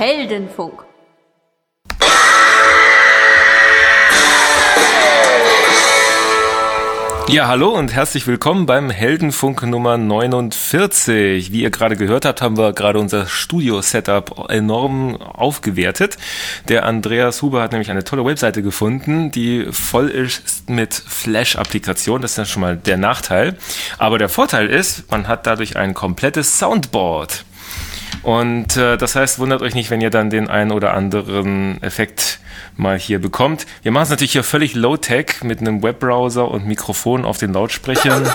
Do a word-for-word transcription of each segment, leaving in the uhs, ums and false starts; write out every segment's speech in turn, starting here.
Heldenfunk. Ja, hallo und herzlich willkommen beim Heldenfunk Nummer neunundvierzig. Wie ihr gerade gehört habt, haben wir gerade unser Studio-Setup enorm aufgewertet. Der Andreas Huber hat nämlich eine tolle Webseite gefunden, die voll ist mit Flash-Applikationen. Das ist dann schon mal der Nachteil. Aber der Vorteil ist, man hat dadurch ein komplettes Soundboard. Und äh, das heißt, wundert euch nicht, wenn ihr dann den einen oder anderen Effekt mal hier bekommt. Wir machen es natürlich hier völlig low-tech mit einem Webbrowser und Mikrofon auf den Lautsprechern.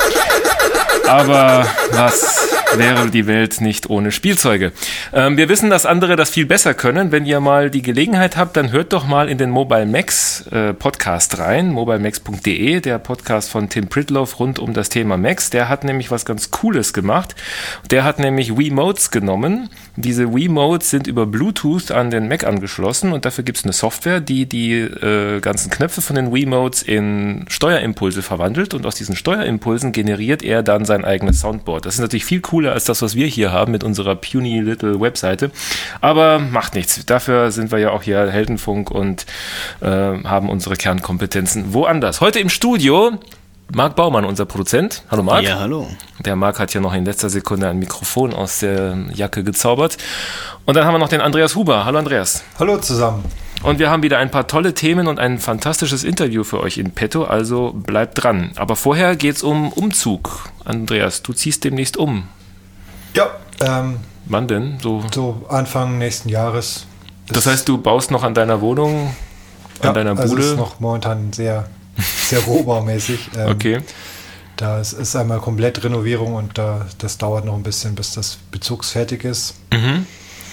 Aber was wäre die Welt nicht ohne Spielzeuge? Ähm, wir wissen, dass andere das viel besser können. Wenn ihr mal die Gelegenheit habt, dann hört doch mal in den Mobile Max äh, Podcast rein, mobile max punkt de, der Podcast von Tim Pritloff rund um das Thema Macs. Der hat nämlich was ganz Cooles gemacht. Der hat nämlich Wiimotes genommen. Diese Wiimotes sind über Bluetooth an den Mac angeschlossen und dafür gibt es eine Software, die die äh, ganzen Knöpfe von den Wiimotes in Steuerimpulse verwandelt und aus diesen Steuerimpulsen generiert er dann sein eigenes Soundboard. Das ist natürlich viel cooler als das, was wir hier haben mit unserer puny little Webseite. Aber macht nichts. Dafür sind wir ja auch hier Heldenfunk und äh, haben unsere Kernkompetenzen woanders. Heute im Studio Marc Baumann, unser Produzent. Hallo Marc. Ja, hallo. Der Marc hat ja noch in letzter Sekunde ein Mikrofon aus der Jacke gezaubert. Und dann haben wir noch den Andreas Huber. Hallo Andreas. Hallo zusammen. Und wir haben wieder ein paar tolle Themen und ein fantastisches Interview für euch in petto, also bleibt dran. Aber vorher geht's um Umzug. Andreas, du ziehst demnächst um. Ja. Ähm, Wann denn? So, so Anfang nächsten Jahres. Das heißt, du baust noch an deiner Wohnung, an ja, deiner Bude? Also es ist noch momentan sehr, sehr rohbaumäßig. Ähm, okay. Da ist, ist einmal komplett Renovierung und da, das dauert noch ein bisschen, bis das bezugsfertig ist. Mhm.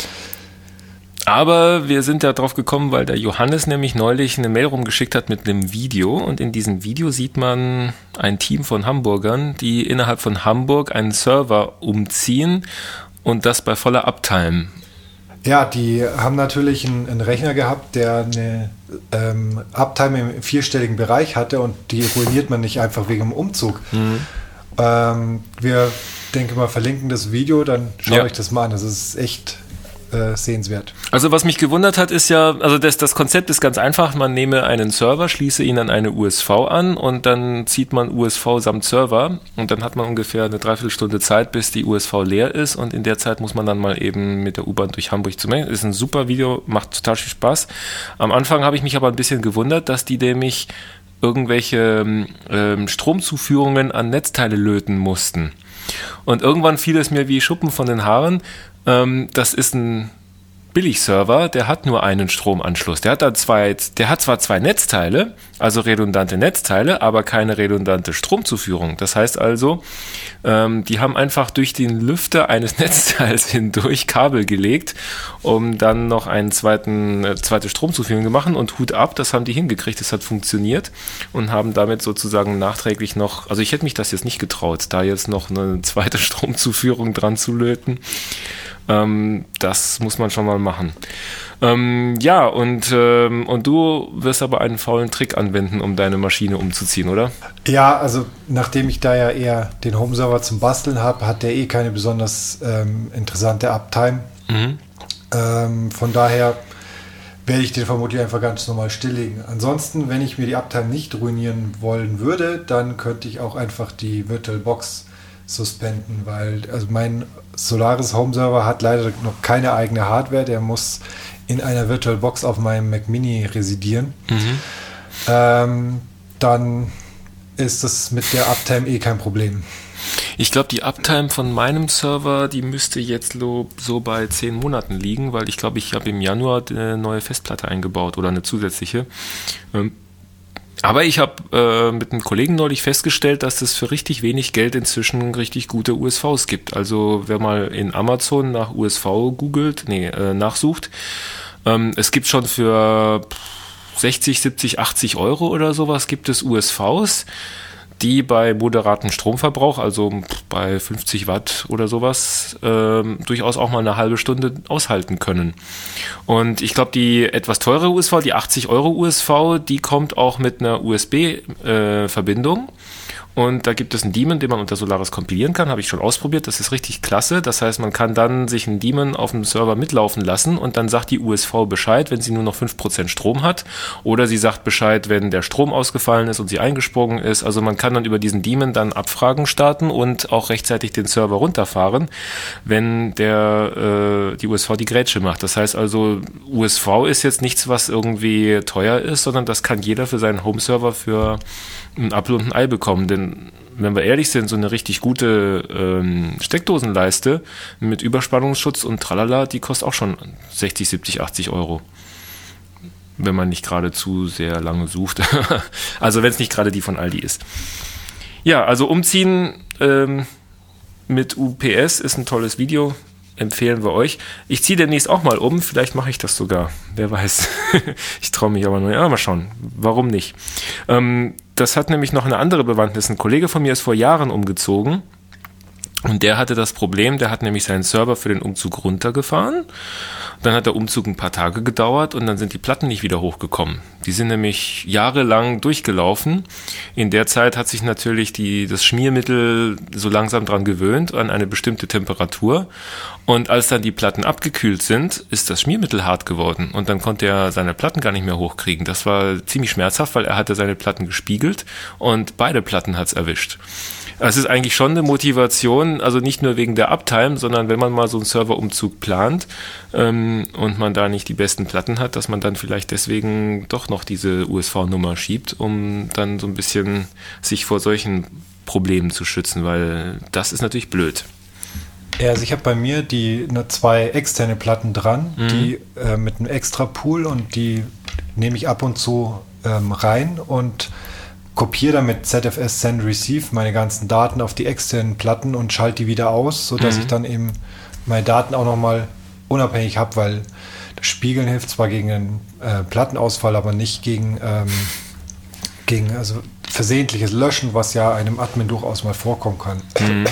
Aber wir sind ja drauf gekommen, weil der Johannes nämlich neulich eine Mail rumgeschickt hat mit einem Video und in diesem Video sieht man ein Team von Hamburgern, die innerhalb von Hamburg einen Server umziehen und das bei voller Uptime. Ja, die haben natürlich einen, einen Rechner gehabt, der eine ähm, Uptime im vierstelligen Bereich hatte und die ruiniert man nicht einfach wegen dem Umzug. Mhm. Ähm, wir, denke mal, verlinken das Video, dann schaut ja. euch das mal an. Das ist echt Äh, sehenswert. Also was mich gewundert hat, ist ja, also das, das Konzept ist ganz einfach, man nehme einen Server, schließe ihn an eine U S V an und dann zieht man U S V samt Server und dann hat man ungefähr eine Dreiviertelstunde Zeit, bis die U S V leer ist und in der Zeit muss man dann mal eben mit der U-Bahn durch Hamburg zu melden. Ist ein super Video, macht total viel Spaß. Am Anfang habe ich mich aber ein bisschen gewundert, dass die nämlich irgendwelche ähm, Stromzuführungen an Netzteile löten mussten. Und irgendwann fiel es mir wie Schuppen von den Haaren. Ähm, das ist ein Billigserver, der hat nur einen Stromanschluss. Der hat da zwei, der hat zwar zwei Netzteile, also redundante Netzteile, aber keine redundante Stromzuführung. Das heißt also, ähm, die haben einfach durch den Lüfter eines Netzteils hindurch Kabel gelegt, um dann noch einen zweiten, äh, zweite Stromzuführung zu machen und Hut ab, das haben die hingekriegt, das hat funktioniert und haben damit sozusagen nachträglich noch, also ich hätte mich das jetzt nicht getraut, da jetzt noch eine zweite Stromzuführung dran zu löten. Ähm, das muss man schon mal machen. Ähm, ja, und, ähm, und du wirst aber einen faulen Trick anwenden, um deine Maschine umzuziehen, oder? Ja, also nachdem ich da ja eher den Home-Server zum Basteln habe, hat der eh keine besonders ähm, interessante Uptime. Mhm. Ähm, von daher werde ich den vermutlich einfach ganz normal stilllegen. Ansonsten, wenn ich mir die Uptime nicht ruinieren wollen würde, dann könnte ich auch einfach die VirtualBox suspenden, weil also mein Solaris Home Server hat leider noch keine eigene Hardware, der muss in einer VirtualBox auf meinem Mac Mini residieren. Mhm. Ähm, dann ist das mit der Uptime eh kein Problem. Ich glaube, die Uptime von meinem Server, die müsste jetzt so bei zehn Monaten liegen, weil ich glaube, ich habe im Januar eine neue Festplatte eingebaut oder eine zusätzliche. Ähm, Aber ich habe äh, mit einem Kollegen neulich festgestellt, dass es für richtig wenig Geld inzwischen richtig gute U S Vs gibt. Also wer mal in Amazon nach U S V googelt, nee, äh, nachsucht, ähm, es gibt schon für sechzig, siebzig, achtzig Euro oder sowas gibt es U S Vs, die bei moderatem Stromverbrauch, also bei fünfzig Watt oder sowas, äh, durchaus auch mal eine halbe Stunde aushalten können. Und ich glaube, die etwas teure U S V, die achtzig Euro U S V, die kommt auch mit einer U S B-Verbindung. Und da gibt es einen Daemon, den man unter Solaris kompilieren kann, habe ich schon ausprobiert, das ist richtig klasse. Das heißt, man kann dann sich einen Daemon auf dem Server mitlaufen lassen und dann sagt die U S V Bescheid, wenn sie nur noch fünf Prozent Strom hat, oder sie sagt Bescheid, wenn der Strom ausgefallen ist und sie eingesprungen ist. Also man kann dann über diesen Daemon dann Abfragen starten und auch rechtzeitig den Server runterfahren, wenn der äh, die U S V die Grätsche macht. Das heißt also, U S V ist jetzt nichts, was irgendwie teuer ist, sondern das kann jeder für seinen Home-Server für ein Apfel und ein Ei bekommen, denn wenn wir ehrlich sind, so eine richtig gute ähm, Steckdosenleiste mit Überspannungsschutz und tralala, die kostet auch schon sechzig, siebzig, achtzig Euro. Wenn man nicht gerade zu sehr lange sucht. Also wenn es nicht gerade die von Aldi ist. Ja, also umziehen ähm, mit U P S ist ein tolles Video. Empfehlen wir euch. Ich ziehe demnächst auch mal um. Vielleicht mache ich das sogar. Wer weiß. Ich traue mich aber nur. Ja, mal schauen. Warum nicht? Ähm, das hat nämlich noch eine andere Bewandtnis. Ein Kollege von mir ist vor Jahren umgezogen. Und der hatte das Problem, der hat nämlich seinen Server für den Umzug runtergefahren. Dann hat der Umzug ein paar Tage gedauert und dann sind die Platten nicht wieder hochgekommen. Die sind nämlich jahrelang durchgelaufen. In der Zeit hat sich natürlich die, das Schmiermittel so langsam dran gewöhnt, an eine bestimmte Temperatur. Und als dann die Platten abgekühlt sind, ist das Schmiermittel hart geworden. Und dann konnte er seine Platten gar nicht mehr hochkriegen. Das war ziemlich schmerzhaft, weil er hatte seine Platten gespiegelt und beide Platten hat's erwischt. Es ist eigentlich schon eine Motivation, also nicht nur wegen der Uptime, sondern wenn man mal so einen Serverumzug plant ähm, und man da nicht die besten Platten hat, dass man dann vielleicht deswegen doch noch diese U S V-Nummer schiebt, um dann so ein bisschen sich vor solchen Problemen zu schützen, weil das ist natürlich blöd. Ja, also ich habe bei mir die ne, zwei externe Platten dran, Mhm. die äh, mit einem extra Pool, und die nehme ich ab und zu ähm, rein und kopiere dann mit Z F S Send Receive meine ganzen Daten auf die externen Platten und schalte die wieder aus, sodass Mhm. ich dann eben meine Daten auch nochmal unabhängig habe, weil das Spiegeln hilft zwar gegen den äh, Plattenausfall, aber nicht gegen, ähm, gegen also versehentliches Löschen, was ja einem Admin durchaus mal vorkommen kann. Mhm.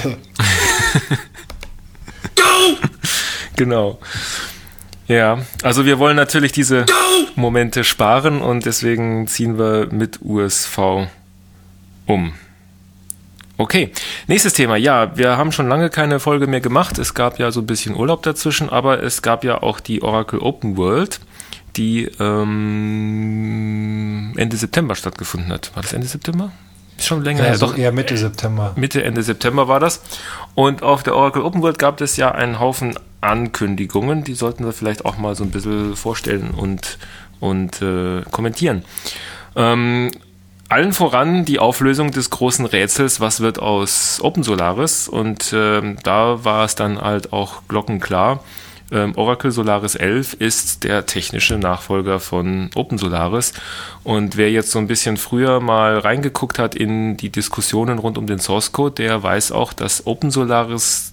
Genau. Ja, also wir wollen natürlich diese Momente sparen und deswegen ziehen wir mit U S V um. Okay, nächstes Thema. Ja, wir haben schon lange keine Folge mehr gemacht. Es gab ja so ein bisschen Urlaub dazwischen, aber es gab ja auch die Oracle Open World, die ähm, Ende September stattgefunden hat. War das Ende September? Ist schon länger Ja, her. so Doch, eher Mitte September. Mitte, Ende September war das. Und auf der Oracle Open World gab es ja einen Haufen Ankündigungen. Die sollten wir vielleicht auch mal so ein bisschen vorstellen und, und äh, kommentieren. Ähm, allen voran die Auflösung des großen Rätsels, was wird aus OpenSolaris? Und ähm, da war es dann halt auch glockenklar. Ähm, Oracle Solaris elf ist der technische Nachfolger von OpenSolaris. Und wer jetzt so ein bisschen früher mal reingeguckt hat in die Diskussionen rund um den Source Code, der weiß auch, dass OpenSolaris,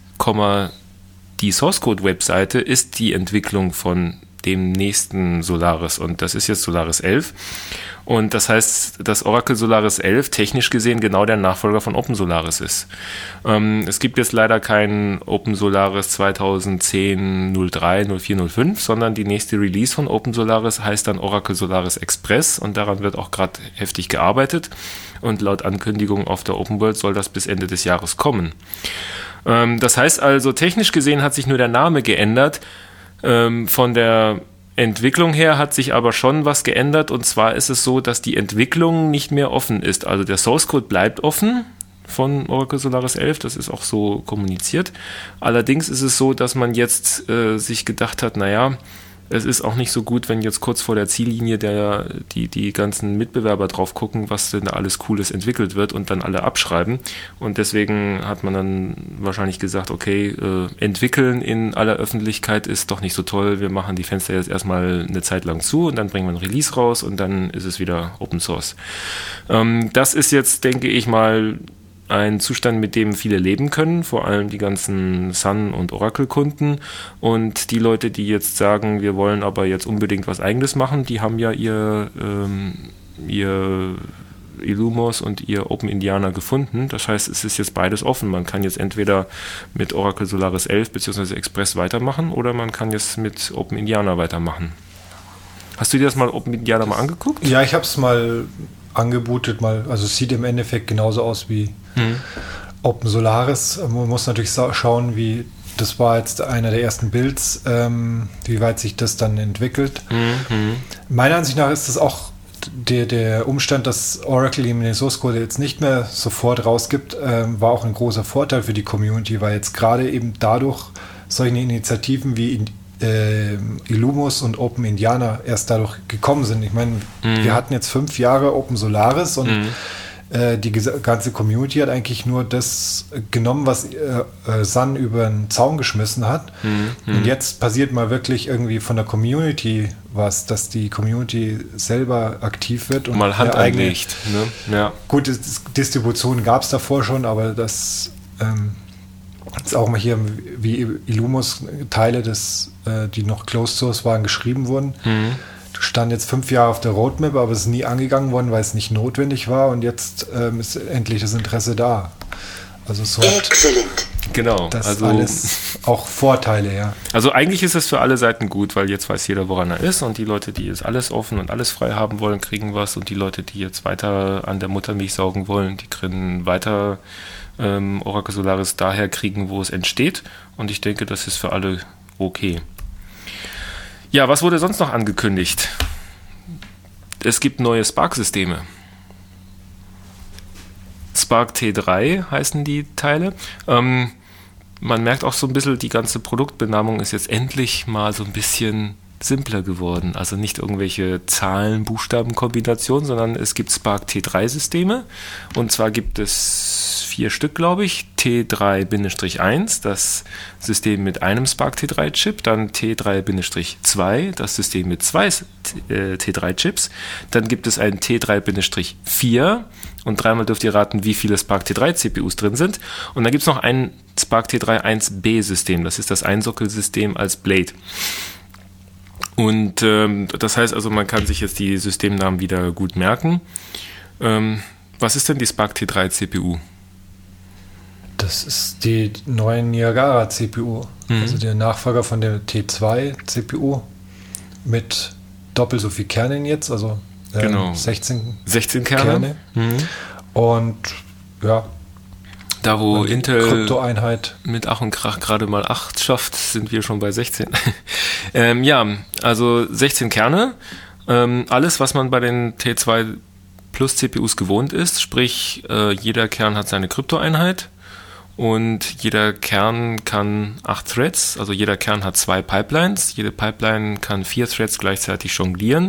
die Source Code Webseite ist die Entwicklung von dem nächsten Solaris. Und das ist jetzt Solaris elf. Und das heißt, dass Oracle Solaris elf technisch gesehen genau der Nachfolger von OpenSolaris ist. Ähm, es gibt jetzt leider kein OpenSolaris zweitausendzehn null drei null vier null fünf, sondern die nächste Release von OpenSolaris heißt dann Oracle Solaris Express und daran wird auch gerade heftig gearbeitet. Und laut Ankündigung auf der Open World soll das bis Ende des Jahres kommen. Ähm, das heißt also, technisch gesehen hat sich nur der Name geändert. Ähm, von der Entwicklung her hat sich aber schon was geändert, und zwar ist es so, dass die Entwicklung nicht mehr offen ist. Also der Source Code bleibt offen von Oracle Solaris elf, das ist auch so kommuniziert. Allerdings ist es so, dass man jetzt äh, sich gedacht hat, naja, es ist auch nicht so gut, wenn jetzt kurz vor der Ziellinie der, die, die ganzen Mitbewerber drauf gucken, was denn da alles Cooles entwickelt wird und dann alle abschreiben. Und deswegen hat man dann wahrscheinlich gesagt, okay, äh, entwickeln in aller Öffentlichkeit ist doch nicht so toll. Wir machen die Fenster jetzt erstmal eine Zeit lang zu und dann bringen wir ein Release raus und dann ist es wieder Open Source. Ähm, das ist jetzt, denke ich mal, ein Zustand, mit dem viele leben können, vor allem die ganzen Sun- und Oracle-Kunden. Und die Leute, die jetzt sagen, wir wollen aber jetzt unbedingt was Eigenes machen, die haben ja ihr, ähm, ihr Illumos und ihr Open Indiana gefunden. Das heißt, es ist jetzt beides offen. Man kann jetzt entweder mit Oracle Solaris elf bzw. Express weitermachen oder man kann jetzt mit Open Indiana weitermachen. Hast du dir das mal Open Indiana mal angeguckt? Ja, ich habe es mal angebootet, mal, also es sieht im Endeffekt genauso aus wie mhm. OpenSolaris. Man muss natürlich schauen, wie, das war jetzt einer der ersten Builds, ähm, wie weit sich das dann entwickelt. Mhm. Meiner Ansicht nach ist das auch der, der Umstand, dass Oracle eben den Source Code jetzt nicht mehr sofort rausgibt, ähm, war auch ein großer Vorteil für die Community, weil jetzt gerade eben dadurch solche Initiativen wie in, äh, Illumos und Open Indiana erst dadurch gekommen sind. Ich meine, mhm. wir hatten jetzt fünf Jahre OpenSolaris und mhm. äh, die ges- ganze Community hat eigentlich nur das genommen, was äh, äh, Sun über den Zaun geschmissen hat. Mhm. Und jetzt passiert mal wirklich irgendwie von der Community was, dass die Community selber aktiv wird und mal Hand anlegt. Ne? Ja. Gut, Distribution gab es davor schon, aber das ähm, ist auch mal hier wie Illumos Teile, des, äh, die noch Closed Source waren, geschrieben wurden. Mhm. Stand jetzt fünf Jahre auf der Roadmap, aber es ist nie angegangen worden, weil es nicht notwendig war und jetzt ähm, ist endlich das Interesse da. Also so hat genau, das also alles auch Vorteile, ja. Also eigentlich ist es für alle Seiten gut, weil jetzt weiß jeder, woran er ist und die Leute, die jetzt alles offen und alles frei haben wollen, kriegen was und die Leute, die jetzt weiter an der Muttermilch saugen wollen, die können weiter ähm, Oracle Solaris daher kriegen, wo es entsteht und ich denke, das ist für alle okay. Ja, was wurde sonst noch angekündigt? Es gibt neue Spark-Systeme. Spark T drei heißen die Teile. Ähm, man merkt auch so ein bisschen, die ganze Produktbenamung ist jetzt endlich mal so ein bisschen simpler geworden. Also nicht irgendwelche Zahlen-Buchstaben-Kombinationen, sondern es gibt Spark T drei Systeme. Und zwar gibt es vier Stück, glaube ich. T drei eins, das System mit einem Spark T drei Chip. Dann T drei zwei, das System mit zwei äh, T drei Chips. Dann gibt es ein T drei vier. Und dreimal dürft ihr raten, wie viele Spark T drei C P Us drin sind. Und dann gibt es noch ein Spark T drei eins B System. Das ist das Einsockelsystem als Blade. Und ähm, das heißt also, man kann sich jetzt die Systemnamen wieder gut merken. Ähm, was ist denn die Spark T drei C P U? Das ist die neue Niagara C P U. Mhm. Also der Nachfolger von der T zwei C P U mit doppelt so viel Kernen jetzt, also ähm, genau. sechzehn, sechzehn Kerne. Kerne. Mhm. Und ja, da wo Intel Kryptoeinheit mit Ach und Krach gerade mal acht schafft, sind wir schon bei sechzehn. ähm, ja, also sechzehn Kerne. Ähm, alles, was man bei den T zwei Plus C P Us gewohnt ist, sprich äh, jeder Kern hat seine Kryptoeinheit und jeder Kern kann acht Threads, also jeder Kern hat zwei Pipelines. Jede Pipeline kann vier Threads gleichzeitig jonglieren.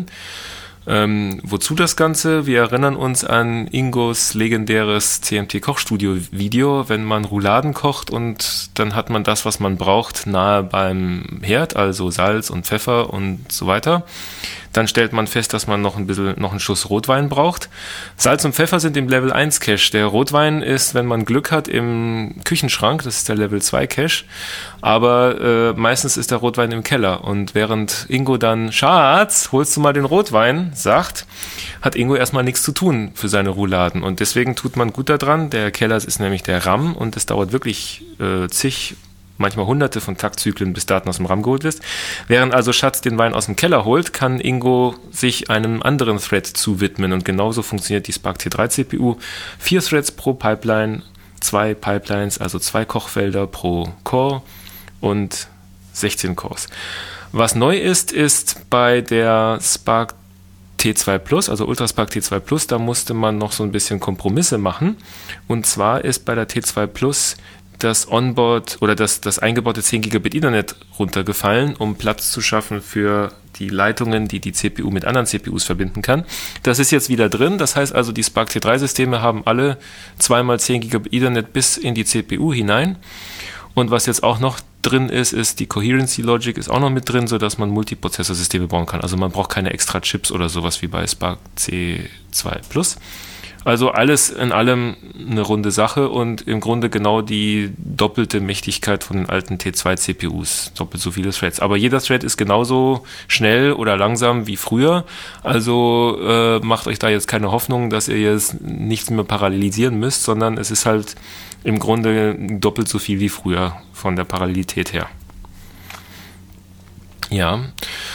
Ähm, wozu das Ganze? Wir erinnern uns an Ingos legendäres C M T-Kochstudio-Video, wenn man Rouladen kocht und dann hat man das, was man braucht, nahe beim Herd, also Salz und Pfeffer und so weiter. Dann stellt man fest, dass man noch ein bisschen, noch einen Schuss Rotwein braucht. Salz und Pfeffer sind im Level eins Cache. Der Rotwein ist, wenn man Glück hat, im Küchenschrank, das ist der Level zwei Cache. Aber äh, meistens ist der Rotwein im Keller. Und während Ingo dann, Schatz, holst du mal den Rotwein, sagt, hat Ingo erstmal nichts zu tun für seine Rouladen. Und deswegen tut man gut daran. Der Keller ist nämlich der RAM und es dauert wirklich äh, zig manchmal hunderte von Taktzyklen, bis Daten aus dem RAM geholt ist. Während also Schatz den Wein aus dem Keller holt, kann Ingo sich einem anderen Thread zuwidmen und genauso funktioniert die Spark T drei C P U. Vier Threads pro Pipeline, zwei Pipelines, also zwei Kochfelder pro Core und sechzehn Cores. Was neu ist, ist bei der Spark T zwei Plus, also Ultraspark T zwei Plus, da musste man noch so ein bisschen Kompromisse machen. Und zwar ist bei der T zwei Plus das Onboard oder das, das eingebaute zehn Gigabit Ethernet runtergefallen, um Platz zu schaffen für die Leitungen, die die C P U mit anderen C P Us verbinden kann. Das ist jetzt wieder drin, das heißt also, die Spark T drei Systeme haben alle zwei mal zehn Gigabit Ethernet bis in die C P U hinein. Und was jetzt auch noch drin ist, ist die Coherency Logic ist auch noch mit drin, sodass man Multiprozessorsysteme bauen kann. Also man braucht keine extra Chips oder sowas wie bei Spark T zwei Plus. Also alles in allem eine runde Sache und im Grunde genau die doppelte Mächtigkeit von den alten T zwei C P Us, doppelt so viele Threads. Aber jeder Thread ist genauso schnell oder langsam wie früher, also äh, macht euch da jetzt keine Hoffnung, dass ihr jetzt nichts mehr parallelisieren müsst, sondern es ist halt im Grunde doppelt so viel wie früher von der Parallelität her. Ja,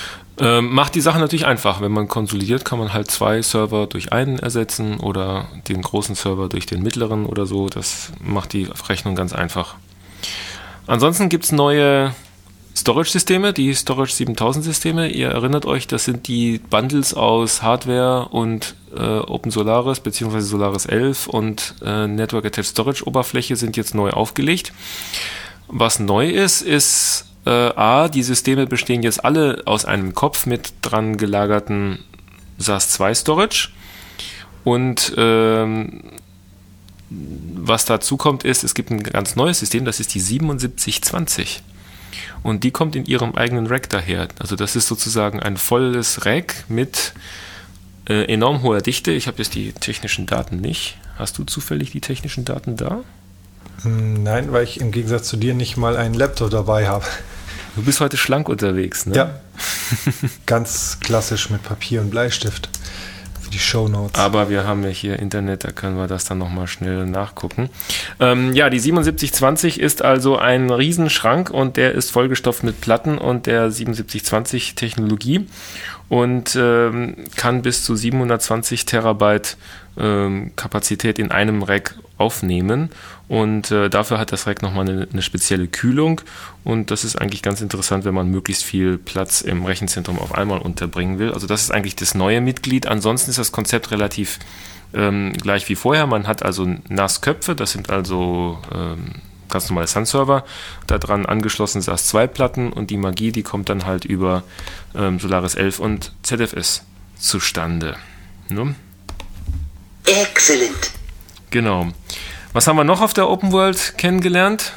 Ähm, macht die Sache natürlich einfach. Wenn man konsolidiert, kann man halt zwei Server durch einen ersetzen oder den großen Server durch den mittleren oder so. Das macht die Rechnung ganz einfach. Ansonsten gibt es neue Storage-Systeme, die Storage siebentausend-Systeme. Ihr erinnert euch, das sind die Bundles aus Hardware und äh, OpenSolaris bzw. Solaris elf und äh, Network Attached Storage Oberfläche sind jetzt neu aufgelegt. Was neu ist, ist äh, A, die Systeme bestehen jetzt alle aus einem Kopf mit dran gelagerten S A S zwei Storage und ähm, was dazu kommt ist, es gibt ein ganz neues System, das ist die siebenundsiebzig zwanzig. Und die kommt in ihrem eigenen Rack daher. Also das ist sozusagen ein volles Rack mit äh, enorm hoher Dichte. Ich habe jetzt die technischen Daten nicht. Hast du zufällig die technischen Daten da? Nein, weil ich im Gegensatz zu dir nicht mal einen Laptop dabei habe. Du bist heute schlank unterwegs, ne? Ja, ganz klassisch mit Papier und Bleistift. Die Shownotes. Aber wir haben ja hier Internet, da können wir das dann nochmal schnell nachgucken. Ähm, ja, die siebenundsiebzig zwanzig ist also ein Riesenschrank und der ist vollgestopft mit Platten und der siebenundsiebzig zwanzig Technologie und ähm, kann bis zu siebenhundertzwanzig Terabyte ähm, Kapazität in einem Rack aufnehmen und äh, dafür hat das Rack nochmal eine, eine spezielle Kühlung und das ist eigentlich ganz interessant, wenn man möglichst viel Platz im Rechenzentrum auf einmal unterbringen will. Also das ist eigentlich das neue Mitglied. Ansonsten ist das Konzept relativ ähm, gleich wie vorher. Man hat also N A S-Köpfe, das sind also ähm, ganz normale Sun-Server, daran angeschlossen S A S zwei Platten und die Magie, die kommt dann halt über ähm, Solaris elf und Z F S zustande. Ne? Excellent. Genau. Was haben wir noch auf der Open World kennengelernt?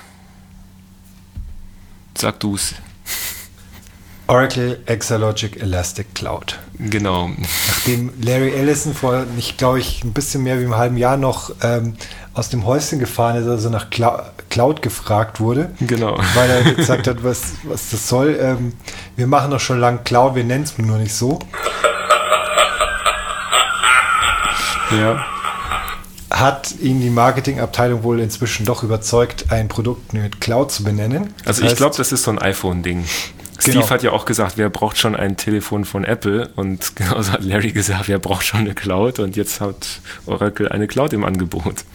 Sag du's. Oracle Exalogic Elastic Cloud. Genau. Nachdem Larry Ellison vor, nicht glaube ich, ein bisschen mehr wie einem halben Jahr noch ähm, aus dem Häuschen gefahren ist, also nach Clou- Cloud gefragt wurde. Genau. Weil er gesagt hat, was, was das soll. Ähm, wir machen doch schon lange Cloud, wir nennen es nur nicht so. Ja. Hat ihn die Marketingabteilung wohl inzwischen doch überzeugt, ein Produkt mit Cloud zu benennen. Also das ich glaube, das ist so ein iPhone-Ding. Steve Genau. hat ja auch gesagt, wer braucht schon ein Telefon von Apple? Und genauso hat Larry gesagt, wer braucht schon eine Cloud? Und jetzt hat Oracle eine Cloud im Angebot.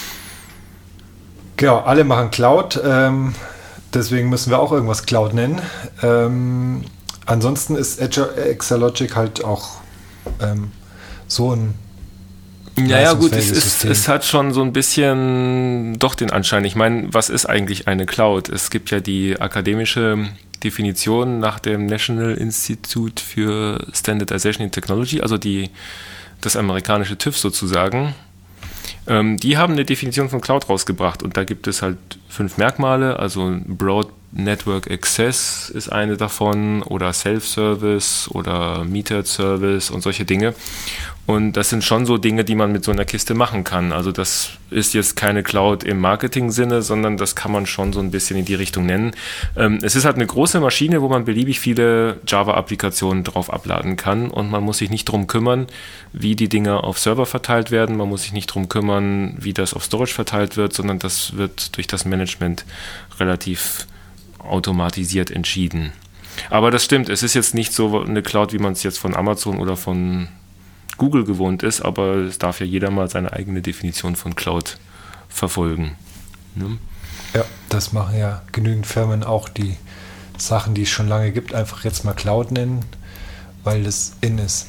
Genau, alle machen Cloud. Ähm, deswegen müssen wir auch irgendwas Cloud nennen. Ähm, ansonsten ist Exalogic halt auch ähm, so ein Ja, ja, gut, es, ist, System. es hat schon so ein bisschen doch den Anschein. Ich meine, was ist eigentlich eine Cloud? Es gibt ja die akademische Definition nach dem National Institute for Standardization in Technology, also die, das amerikanische TÜV sozusagen. Ähm, die haben eine Definition von Cloud rausgebracht und da gibt es halt fünf Merkmale, also Broad Network Access ist eine davon oder Self-Service oder Metered Service und solche Dinge. Und das sind schon so Dinge, die man mit so einer Kiste machen kann. Also das ist jetzt keine Cloud im Marketing-Sinne, sondern das kann man schon so ein bisschen in die Richtung nennen. Ähm, es ist halt eine große Maschine, wo man beliebig viele Java-Applikationen drauf abladen kann und man muss sich nicht drum kümmern, wie die Dinge auf Server verteilt werden. Man muss sich nicht drum kümmern, wie das auf Storage verteilt wird, sondern das wird durch das Management relativ automatisiert entschieden. Aber das stimmt, es ist jetzt nicht so eine Cloud, wie man es jetzt von Amazon oder von Google gewohnt ist, aber es darf ja jeder mal seine eigene Definition von Cloud verfolgen. Ne? Ja, das machen ja genügend Firmen auch, die Sachen, die es schon lange gibt, einfach jetzt mal Cloud nennen, weil das in ist.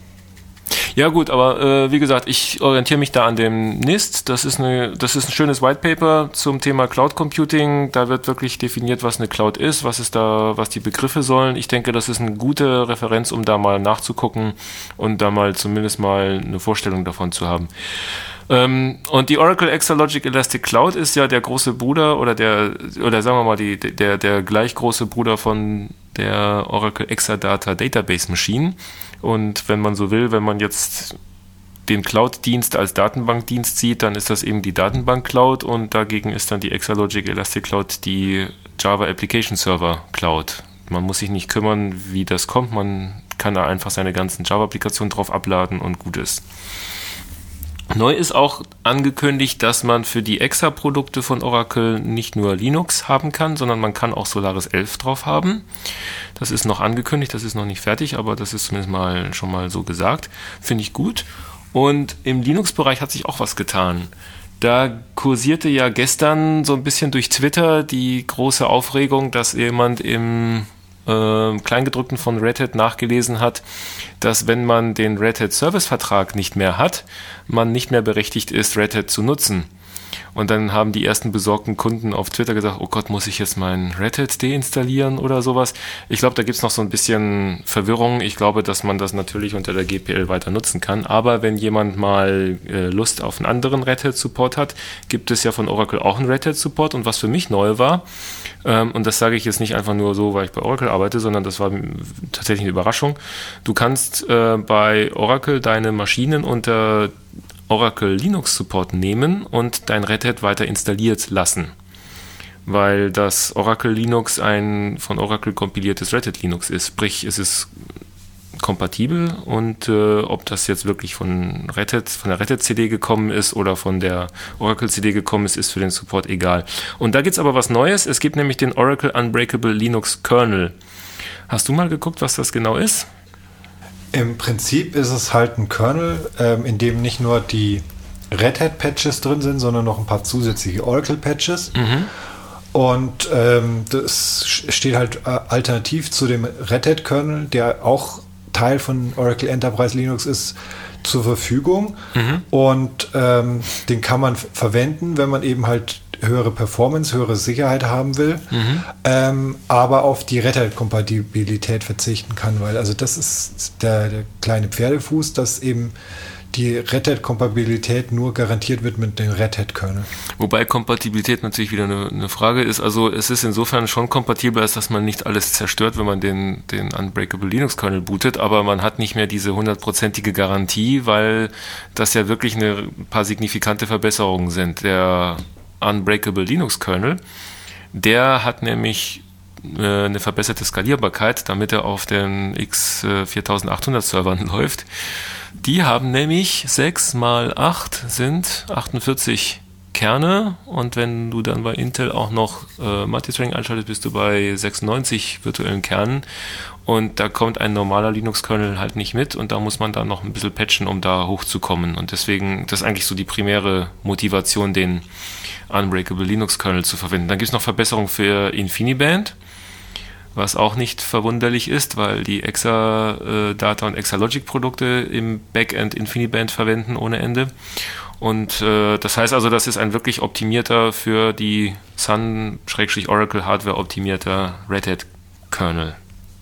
Ja gut, aber äh, wie gesagt, ich orientiere mich da an dem N I S T. Das ist, eine, das ist ein schönes White Paper zum Thema Cloud Computing. Da wird wirklich definiert, was eine Cloud ist, was ist da, was die Begriffe sollen. Ich denke, das ist eine gute Referenz, um da mal nachzugucken und da mal zumindest mal eine Vorstellung davon zu haben. Ähm, und die Oracle Exalogic Elastic Cloud ist ja der große Bruder oder der, oder sagen wir mal, die, der, der gleich große Bruder von der Oracle Exadata Database Machine. Und wenn man so will, wenn man jetzt den Cloud-Dienst als Datenbankdienst sieht, dann ist das eben die Datenbank-Cloud und dagegen ist dann die Exalogic Elastic Cloud die Java Application Server Cloud. Man muss sich nicht kümmern, wie das kommt. Man kann da einfach seine ganzen Java-Applikationen drauf abladen und gut ist. Neu ist auch angekündigt, dass man für die Exa-Produkte von Oracle nicht nur Linux haben kann, sondern man kann auch Solaris elf drauf haben. Das ist noch angekündigt, das ist noch nicht fertig, aber das ist zumindest mal schon mal so gesagt. Finde ich gut. Und im Linux-Bereich hat sich auch was getan. Da kursierte ja gestern so ein bisschen durch Twitter die große Aufregung, dass jemand im äh, Kleingedruckten von Red Hat nachgelesen hat, dass wenn man den Red Hat Service-Vertrag nicht mehr hat, man nicht mehr berechtigt ist, Red Hat zu nutzen. Und dann haben die ersten besorgten Kunden auf Twitter gesagt, oh Gott, muss ich jetzt meinen Red Hat deinstallieren oder sowas? Ich glaube, da gibt es noch so ein bisschen Verwirrung. Ich glaube, dass man das natürlich unter der G P L weiter nutzen kann. Aber wenn jemand mal äh, Lust auf einen anderen Red Hat Support hat, gibt es ja von Oracle auch einen Red Hat Support. Und was für mich neu war, ähm, und das sage ich jetzt nicht einfach nur so, weil ich bei Oracle arbeite, sondern das war tatsächlich eine Überraschung. Du kannst äh, bei Oracle deine Maschinen unter Oracle Linux Support nehmen und dein Red Hat weiter installiert lassen, weil das Oracle Linux ein von Oracle kompiliertes Red Hat Linux ist, sprich es ist kompatibel und äh, ob das jetzt wirklich von Red Hat, von der Red Hat C D gekommen ist oder von der Oracle C D gekommen ist, ist für den Support egal. Und da gibt es aber was Neues, es gibt nämlich den Oracle Unbreakable Linux Kernel. Hast du mal geguckt, was das genau ist? Im Prinzip ist es halt ein Kernel, ähm, in dem nicht nur die Red Hat Patches drin sind, sondern noch ein paar zusätzliche Oracle Patches. Mhm. Und ähm, das steht halt äh, alternativ zu dem Red Hat Kernel, der auch Teil von Oracle Enterprise Linux ist, zur Verfügung. Mhm. Und ähm, den kann man f- verwenden, wenn man eben halt höhere Performance, höhere Sicherheit haben will, mhm. ähm, aber auf die Red Hat-Kompatibilität verzichten kann, weil also das ist der, der kleine Pferdefuß, dass eben die Red Hat-Kompatibilität nur garantiert wird mit dem Red Hat-Kernel. Wobei Kompatibilität natürlich wieder eine, eine Frage ist. Also es ist insofern schon kompatibel, als dass man nicht alles zerstört, wenn man den, den Unbreakable Linux-Kernel bootet, aber man hat nicht mehr diese hundertprozentige Garantie, weil das ja wirklich eine paar signifikante Verbesserungen sind. Der Unbreakable Linux Kernel, der hat nämlich äh, eine verbesserte Skalierbarkeit, damit er auf den X viertausendachthundert Servern läuft. Die haben nämlich sechs mal acht sind achtundvierzig Kerne und wenn du dann bei Intel auch noch äh, Multithreading einschaltest, bist du bei sechsundneunzig virtuellen Kernen und da kommt ein normaler Linux-Kernel halt nicht mit und da muss man dann noch ein bisschen patchen, um da hochzukommen und deswegen, das ist eigentlich so die primäre Motivation, den Unbreakable Linux-Kernel zu verwenden. Dann gibt es noch Verbesserungen für InfiniBand, was auch nicht verwunderlich ist, weil die Exadata und Exalogic-Produkte im Backend InfiniBand verwenden ohne Ende. Und äh, das heißt also, das ist ein wirklich optimierter für die Sun-Oracle-Hardware optimierter Red Hat-Kernel.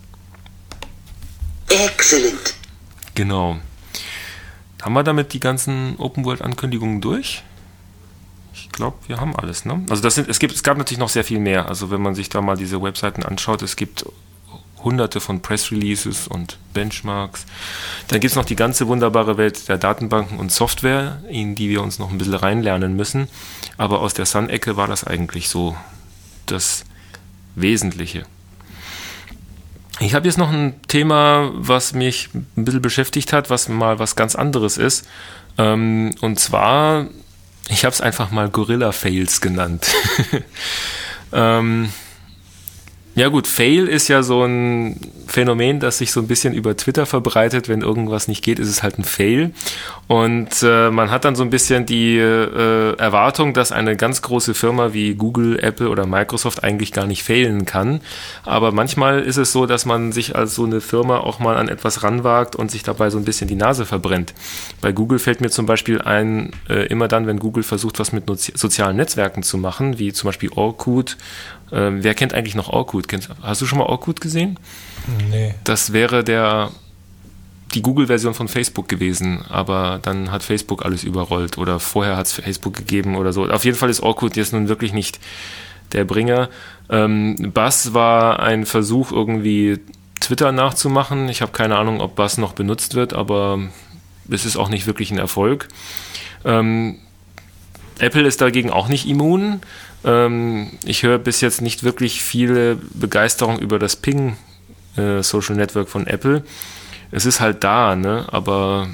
Excellent. Genau. Haben wir damit die ganzen Open-World-Ankündigungen durch? Ich glaube, wir haben alles, ne? Also das sind, es gibt, es gab natürlich noch sehr viel mehr. Also wenn man sich da mal diese Webseiten anschaut, es gibt hunderte von Press-Releases und Benchmarks. Dann gibt es noch die ganze wunderbare Welt der Datenbanken und Software, in die wir uns noch ein bisschen reinlernen müssen. Aber aus der Sun-Ecke war das eigentlich so das Wesentliche. Ich habe jetzt noch ein Thema, was mich ein bisschen beschäftigt hat, was mal was ganz anderes ist. Ähm, und zwar, ich habe es einfach mal Gorilla-Fails genannt. ähm, ja gut, Fail ist ja so ein Phänomen, das sich so ein bisschen über Twitter verbreitet. Wenn irgendwas nicht geht, ist es halt ein Fail. Und äh, man hat dann so ein bisschen die äh, Erwartung, dass eine ganz große Firma wie Google, Apple oder Microsoft eigentlich gar nicht failen kann. Aber manchmal ist es so, dass man sich als so eine Firma auch mal an etwas ranwagt und sich dabei so ein bisschen die Nase verbrennt. Bei Google fällt mir zum Beispiel ein, äh, immer dann, wenn Google versucht, was mit Nozi- sozialen Netzwerken zu machen, wie zum Beispiel Orkut. Ähm, wer kennt eigentlich noch Orkut? Kennst, hast du schon mal Orkut gesehen? Nee. Das wäre der die Google-Version von Facebook gewesen, aber dann hat Facebook alles überrollt oder vorher hat es Facebook gegeben oder so. Auf jeden Fall ist Orkut jetzt nun wirklich nicht der Bringer. Ähm, Buzz war ein Versuch, irgendwie Twitter nachzumachen. Ich habe keine Ahnung, ob Buzz noch benutzt wird, aber es ist auch nicht wirklich ein Erfolg. Ähm, Apple ist dagegen auch nicht immun. Ähm, ich höre bis jetzt nicht wirklich viele Begeisterung über das Ping äh, Social Network von Apple. Es ist halt da, ne? Aber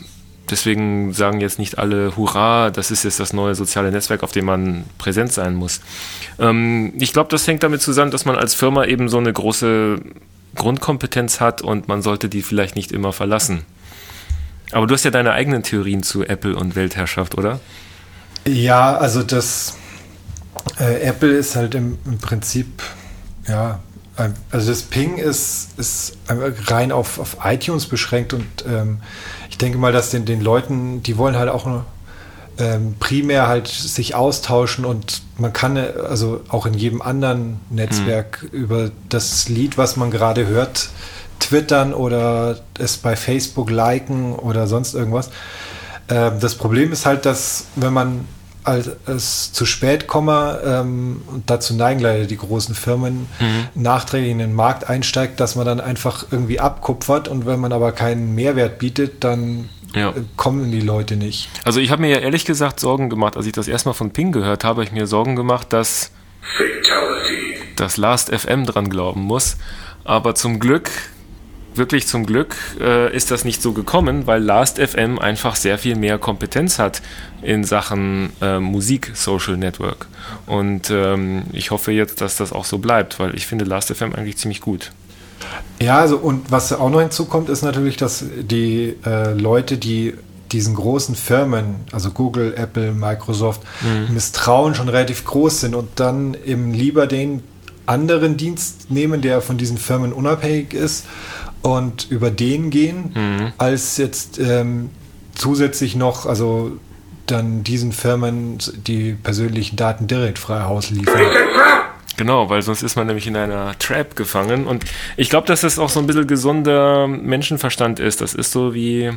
deswegen sagen jetzt nicht alle, hurra, das ist jetzt das neue soziale Netzwerk, auf dem man präsent sein muss. Ähm, ich glaube, das hängt damit zusammen, dass man als Firma eben so eine große Grundkompetenz hat und man sollte die vielleicht nicht immer verlassen. Aber du hast ja deine eigenen Theorien zu Apple und Weltherrschaft, oder? Ja, also das äh, Apple ist halt im, im Prinzip, ja, also das Ping ist, ist rein auf, auf iTunes beschränkt und ähm, ich denke mal, dass den, den Leuten, die wollen halt auch nur, ähm, primär halt sich austauschen und man kann also auch in jedem anderen Netzwerk mhm. über das Lied, was man gerade hört, twittern oder es bei Facebook liken oder sonst irgendwas. Ähm, das Problem ist halt, dass wenn man als es zu spät komme, ähm, und dazu neigen leider die großen Firmen, mhm. nachträglich in den Markt einsteigt, dass man dann einfach irgendwie abkupfert und wenn man aber keinen Mehrwert bietet, dann ja. äh, kommen die Leute nicht. Also ich habe mir ja ehrlich gesagt Sorgen gemacht, als ich das erstmal von Ping gehört habe, habe ich mir Sorgen gemacht, dass Fatality. dass Last F M dran glauben muss, aber zum Glück Wirklich zum Glück äh, ist das nicht so gekommen, weil Last F M einfach sehr viel mehr Kompetenz hat in Sachen äh, Musik Social Network. Und ähm, ich hoffe jetzt, dass das auch so bleibt, weil ich finde Last F M eigentlich ziemlich gut. Ja, also und was auch noch hinzukommt, ist natürlich, dass die äh, Leute, die diesen großen Firmen, also Google, Apple, Microsoft, mhm. misstrauen, schon relativ groß sind und dann eben lieber den anderen Dienst nehmen, der von diesen Firmen unabhängig ist und über den gehen, mhm. als jetzt ähm, zusätzlich noch, also dann diesen Firmen die persönlichen Daten direkt frei Haus liefern. Genau, weil sonst ist man nämlich in einer Trap gefangen und ich glaube, dass das auch so ein bisschen gesunder Menschenverstand ist. Das ist so wie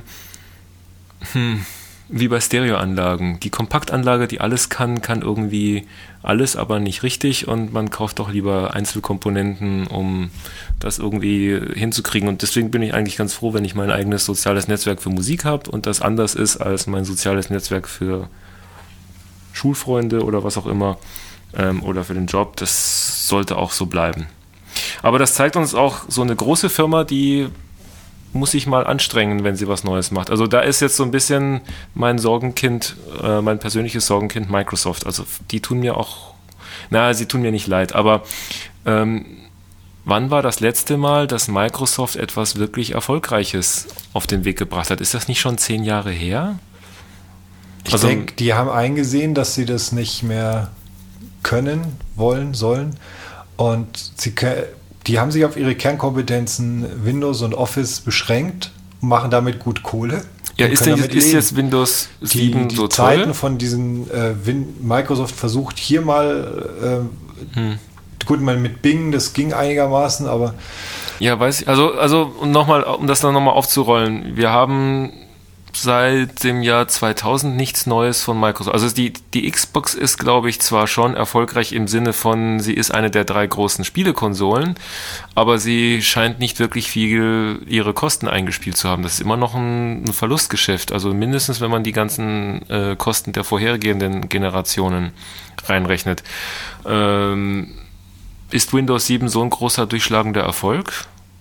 hm, wie bei Stereoanlagen. Die Kompaktanlage, die alles kann, kann irgendwie alles, aber nicht richtig und man kauft doch lieber Einzelkomponenten, um das irgendwie hinzukriegen und deswegen bin ich eigentlich ganz froh, wenn ich mein eigenes soziales Netzwerk für Musik habe und das anders ist als mein soziales Netzwerk für Schulfreunde oder was auch immer ähm, oder für den Job. Das sollte auch so bleiben. Aber das zeigt uns auch so eine große Firma, die muss sich mal anstrengen, wenn sie was Neues macht. Also da ist jetzt so ein bisschen mein Sorgenkind, äh, mein persönliches Sorgenkind Microsoft. Also die tun mir auch, na, sie tun mir nicht leid, aber ähm, wann war das letzte Mal, dass Microsoft etwas wirklich Erfolgreiches auf den Weg gebracht hat? Ist das nicht schon zehn Jahre her? Ich also, denke, die haben eingesehen, dass sie das nicht mehr können, wollen, sollen und sie können die haben sich auf ihre Kernkompetenzen Windows und Office beschränkt und machen damit gut Kohle. Ja, ist, denn, ist jetzt Windows sieben die, so die Zeiten toll? Von diesen äh, Win- Microsoft versucht hier mal äh, hm. gut, mal mit Bing, das ging einigermaßen, aber ja, weiß ich, also, also nochmal, um das dann nochmal aufzurollen, wir haben seit dem Jahr zweitausend nichts Neues von Microsoft. Also die, die Xbox ist, glaube ich, zwar schon erfolgreich im Sinne von, sie ist eine der drei großen Spielekonsolen, aber sie scheint nicht wirklich viel ihre Kosten eingespielt zu haben. Das ist immer noch ein, ein Verlustgeschäft. Also mindestens, wenn man die ganzen äh, Kosten der vorhergehenden Generationen reinrechnet. Ähm, ist Windows sieben so ein großer durchschlagender Erfolg?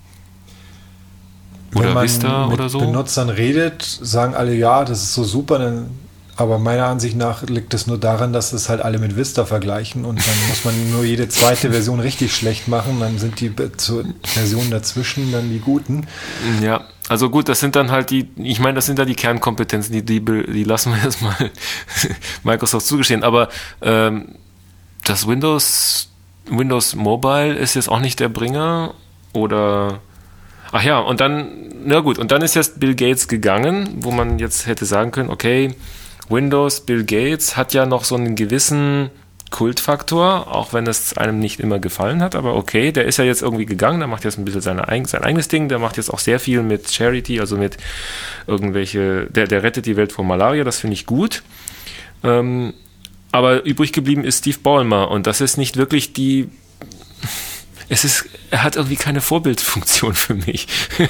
Oder wenn man Vista mit oder so? Benutzern redet, sagen alle, ja, das ist so super, dann, aber meiner Ansicht nach liegt es nur daran, dass das halt alle mit Vista vergleichen und dann muss man nur jede zweite Version richtig schlecht machen, dann sind die Versionen dazwischen dann die guten. Ja, also gut, das sind dann halt die, ich meine, das sind da die Kernkompetenzen, die, die, die lassen wir jetzt mal Microsoft zugestehen, aber ähm, das Windows, Windows Mobile ist jetzt auch nicht der Bringer oder ach ja, und dann, na gut, und dann ist jetzt Bill Gates gegangen, wo man jetzt hätte sagen können, okay, Windows, Bill Gates hat ja noch so einen gewissen Kultfaktor, auch wenn es einem nicht immer gefallen hat, aber okay, der ist ja jetzt irgendwie gegangen, der macht jetzt ein bisschen seine, sein eigenes Ding, der macht jetzt auch sehr viel mit Charity, also mit irgendwelche, der, der rettet die Welt vor Malaria, das finde ich gut. Ähm, aber übrig geblieben ist Steve Ballmer und das ist nicht wirklich die Es ist, er hat irgendwie keine Vorbildfunktion für mich.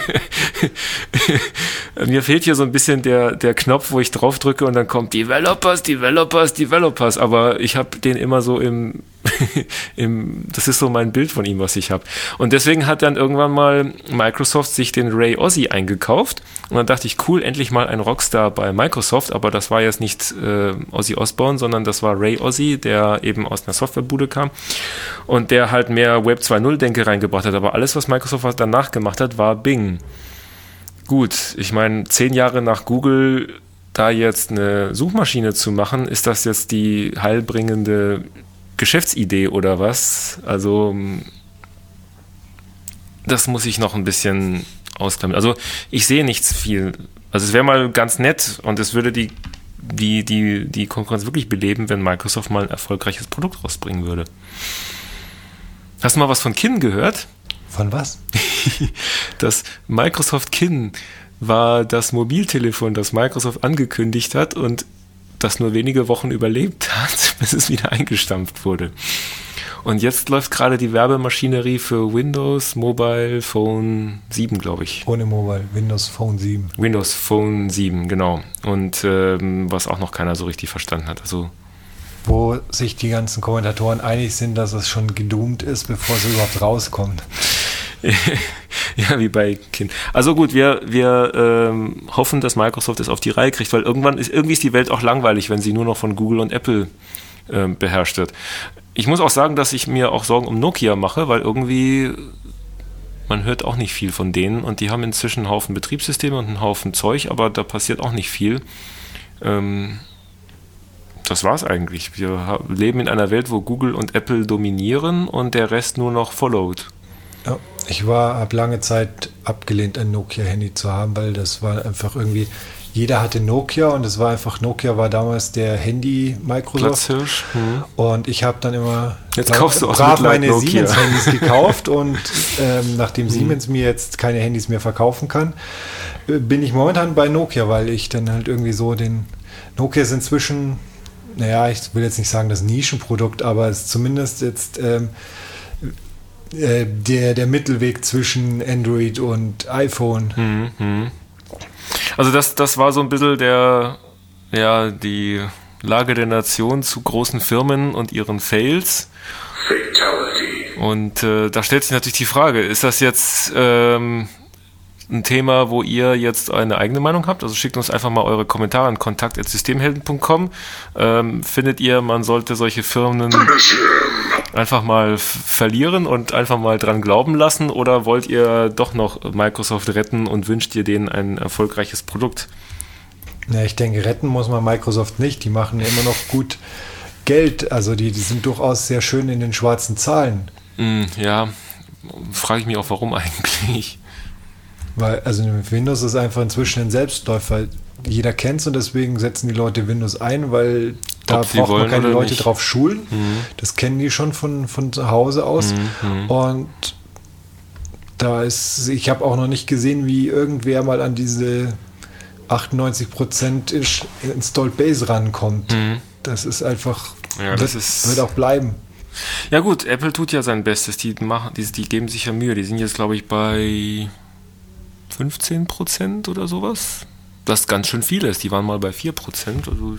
Mir fehlt hier so ein bisschen der, der Knopf, wo ich drauf drücke und dann kommt Developers, Developers, Developers, aber ich habe den immer so im, Im, das ist so mein Bild von ihm, was ich habe. Und deswegen hat dann irgendwann mal Microsoft sich den Ray Ozzie eingekauft. Und dann dachte ich, cool, endlich mal ein Rockstar bei Microsoft. Aber das war jetzt nicht äh, Ozzy Osbourne, sondern das war Ray Ozzie, der eben aus einer Softwarebude kam. Und der halt mehr Web zwei Punkt null-Denke reingebracht hat. Aber alles, was Microsoft danach gemacht hat, war Bing. Gut, ich meine, zehn Jahre nach Google da jetzt eine Suchmaschine zu machen, ist das jetzt die heilbringende Geschäftsidee oder was? Also das muss ich noch ein bisschen ausklammern. Also ich sehe nichts viel. Also es wäre mal ganz nett und es würde die, die, die, die Konkurrenz wirklich beleben, wenn Microsoft mal ein erfolgreiches Produkt rausbringen würde. Hast du mal was von Kin gehört? Von was? Das Microsoft Kin war das Mobiltelefon, das Microsoft angekündigt hat und das nur wenige Wochen überlebt hat, bis es wieder eingestampft wurde. Und jetzt läuft gerade die Werbemaschinerie für Windows Mobile Phone sieben, glaube ich. Ohne Mobile, Windows Phone sieben. Windows Phone sieben, genau. Und ähm, was auch noch keiner so richtig verstanden hat. Also wo sich die ganzen Kommentatoren einig sind, dass es schon gedoomt ist, bevor es überhaupt rauskommt. Ja, wie bei Kind. Also gut, wir, wir ähm, hoffen, dass Microsoft es auf die Reihe kriegt, weil irgendwann ist, irgendwie ist die Welt auch langweilig, wenn sie nur noch von Google und Apple ähm, beherrscht wird. Ich muss auch sagen, dass ich mir auch Sorgen um Nokia mache, weil irgendwie man hört auch nicht viel von denen und die haben inzwischen einen Haufen Betriebssysteme und einen Haufen Zeug, aber da passiert auch nicht viel. Ähm, das war's eigentlich. Wir leben in einer Welt, wo Google und Apple dominieren und der Rest nur noch followed. Ja, ich war, habe lange Zeit abgelehnt, ein Nokia-Handy zu haben, weil das war einfach irgendwie, jeder hatte Nokia und es war einfach, Nokia war damals der Handy Microsoft. Platzhirsch. Hm. Und ich habe dann immer jetzt brav, kaufst du auch brav meine Siemens-Handys gekauft und ähm, nachdem hm. Siemens mir jetzt keine Handys mehr verkaufen kann, bin ich momentan bei Nokia, weil ich dann halt irgendwie so den, Nokia ist inzwischen, naja, ich will jetzt nicht sagen das Nischenprodukt, aber es ist zumindest jetzt ähm, Der, der Mittelweg zwischen Android und iPhone. Hm, hm. Also das, das war so ein bisschen der, ja, die Lage der Nation zu großen Firmen und ihren Fails. Fatality. Und äh, da stellt sich natürlich die Frage, ist das jetzt ähm, ein Thema, wo ihr jetzt eine eigene Meinung habt? Also schickt uns einfach mal eure Kommentare an kontakt at systemhelden punkt com. Ähm, findet ihr, man sollte solche Firmen einfach mal f- verlieren und einfach mal dran glauben lassen, oder wollt ihr doch noch Microsoft retten und wünscht ihr denen ein erfolgreiches Produkt? Na, ich denke, retten muss man Microsoft nicht. Die machen ja immer noch gut Geld. Also die, die sind durchaus sehr schön in den schwarzen Zahlen. Mm, ja, frage ich mich auch, warum eigentlich. Weil, also Windows ist einfach inzwischen ein Selbstläufer. Jeder kennt es und deswegen setzen die Leute Windows ein, weil da Ob braucht man keine Leute nicht. drauf schulen. Mhm. Das kennen die schon von, von zu Hause aus. Mhm. Und da ist, ich habe auch noch nicht gesehen, wie irgendwer mal an diese achtundneunzig Prozent Installed Base rankommt. Mhm. Das ist einfach, ja, wird, das ist wird auch bleiben. Ja gut, Apple tut ja sein Bestes. Die, machen, die, die geben sich ja Mühe. Die sind jetzt, glaube ich, bei fünfzehn Prozent oder sowas. Das ganz schön viel ist. Die waren mal bei vier Prozent. Also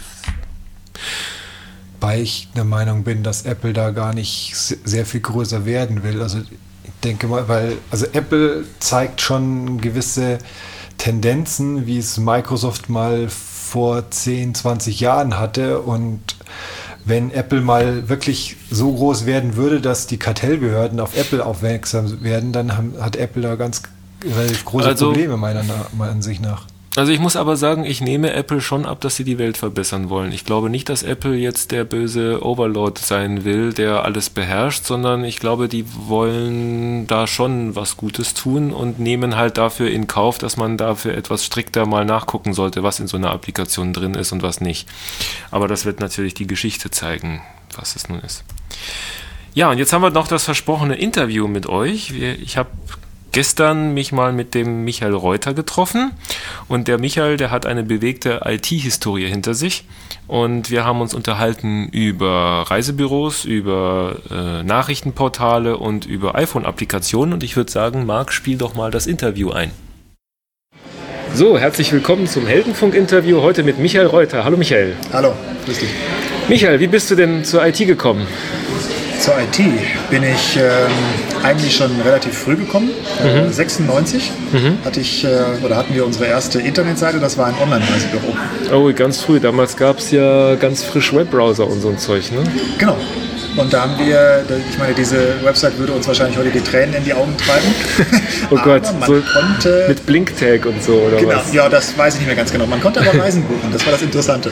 Weil ich der Meinung bin, dass Apple da gar nicht sehr viel größer werden will. Also ich denke mal, weil also Apple zeigt schon gewisse Tendenzen, wie es Microsoft mal vor zehn, zwanzig Jahren hatte. Und wenn Apple mal wirklich so groß werden würde, dass die Kartellbehörden auf Apple aufmerksam werden, dann haben, hat Apple da ganz relativ große also, Probleme meiner, meiner Ansicht nach. Also ich muss aber sagen, ich nehme Apple schon ab, dass sie die Welt verbessern wollen. Ich glaube nicht, dass Apple jetzt der böse Overlord sein will, der alles beherrscht, sondern ich glaube, die wollen da schon was Gutes tun und nehmen halt dafür in Kauf, dass man dafür etwas strikter mal nachgucken sollte, was in so einer Applikation drin ist und was nicht. Aber das wird natürlich die Geschichte zeigen, was es nun ist. Ja, und jetzt haben wir noch das versprochene Interview mit euch. Ich habe gestern mich mal mit dem Michael Reuter getroffen und der Michael, der hat eine bewegte I T-Historie hinter sich und wir haben uns unterhalten über Reisebüros, über äh, Nachrichtenportale und über iPhone-Applikationen und ich würde sagen, Marc, spiel doch mal das Interview ein. So, herzlich willkommen zum Heldenfunk-Interview heute mit Michael Reuter. Hallo Michael. Hallo, grüß dich. Michael, wie bist du denn zur I T gekommen? zur I T bin ich ähm, eigentlich schon relativ früh gekommen. Mhm. Äh, sechsundneunzig mhm. hatte ich, äh, oder hatten wir unsere erste Internetseite, das war ein Online-Reisebüro. Oh, ganz früh. Damals gab es ja ganz frisch Webbrowser und so ein Zeug, ne? Genau. Und da haben wir, ich meine, diese Website würde uns wahrscheinlich heute die Tränen in die Augen treiben. Oh Gott, man so konnte, mit Blinktag und so, oder genau, was? Ja, das weiß ich nicht mehr ganz genau. Man konnte aber Reisen buchen, das war das Interessante.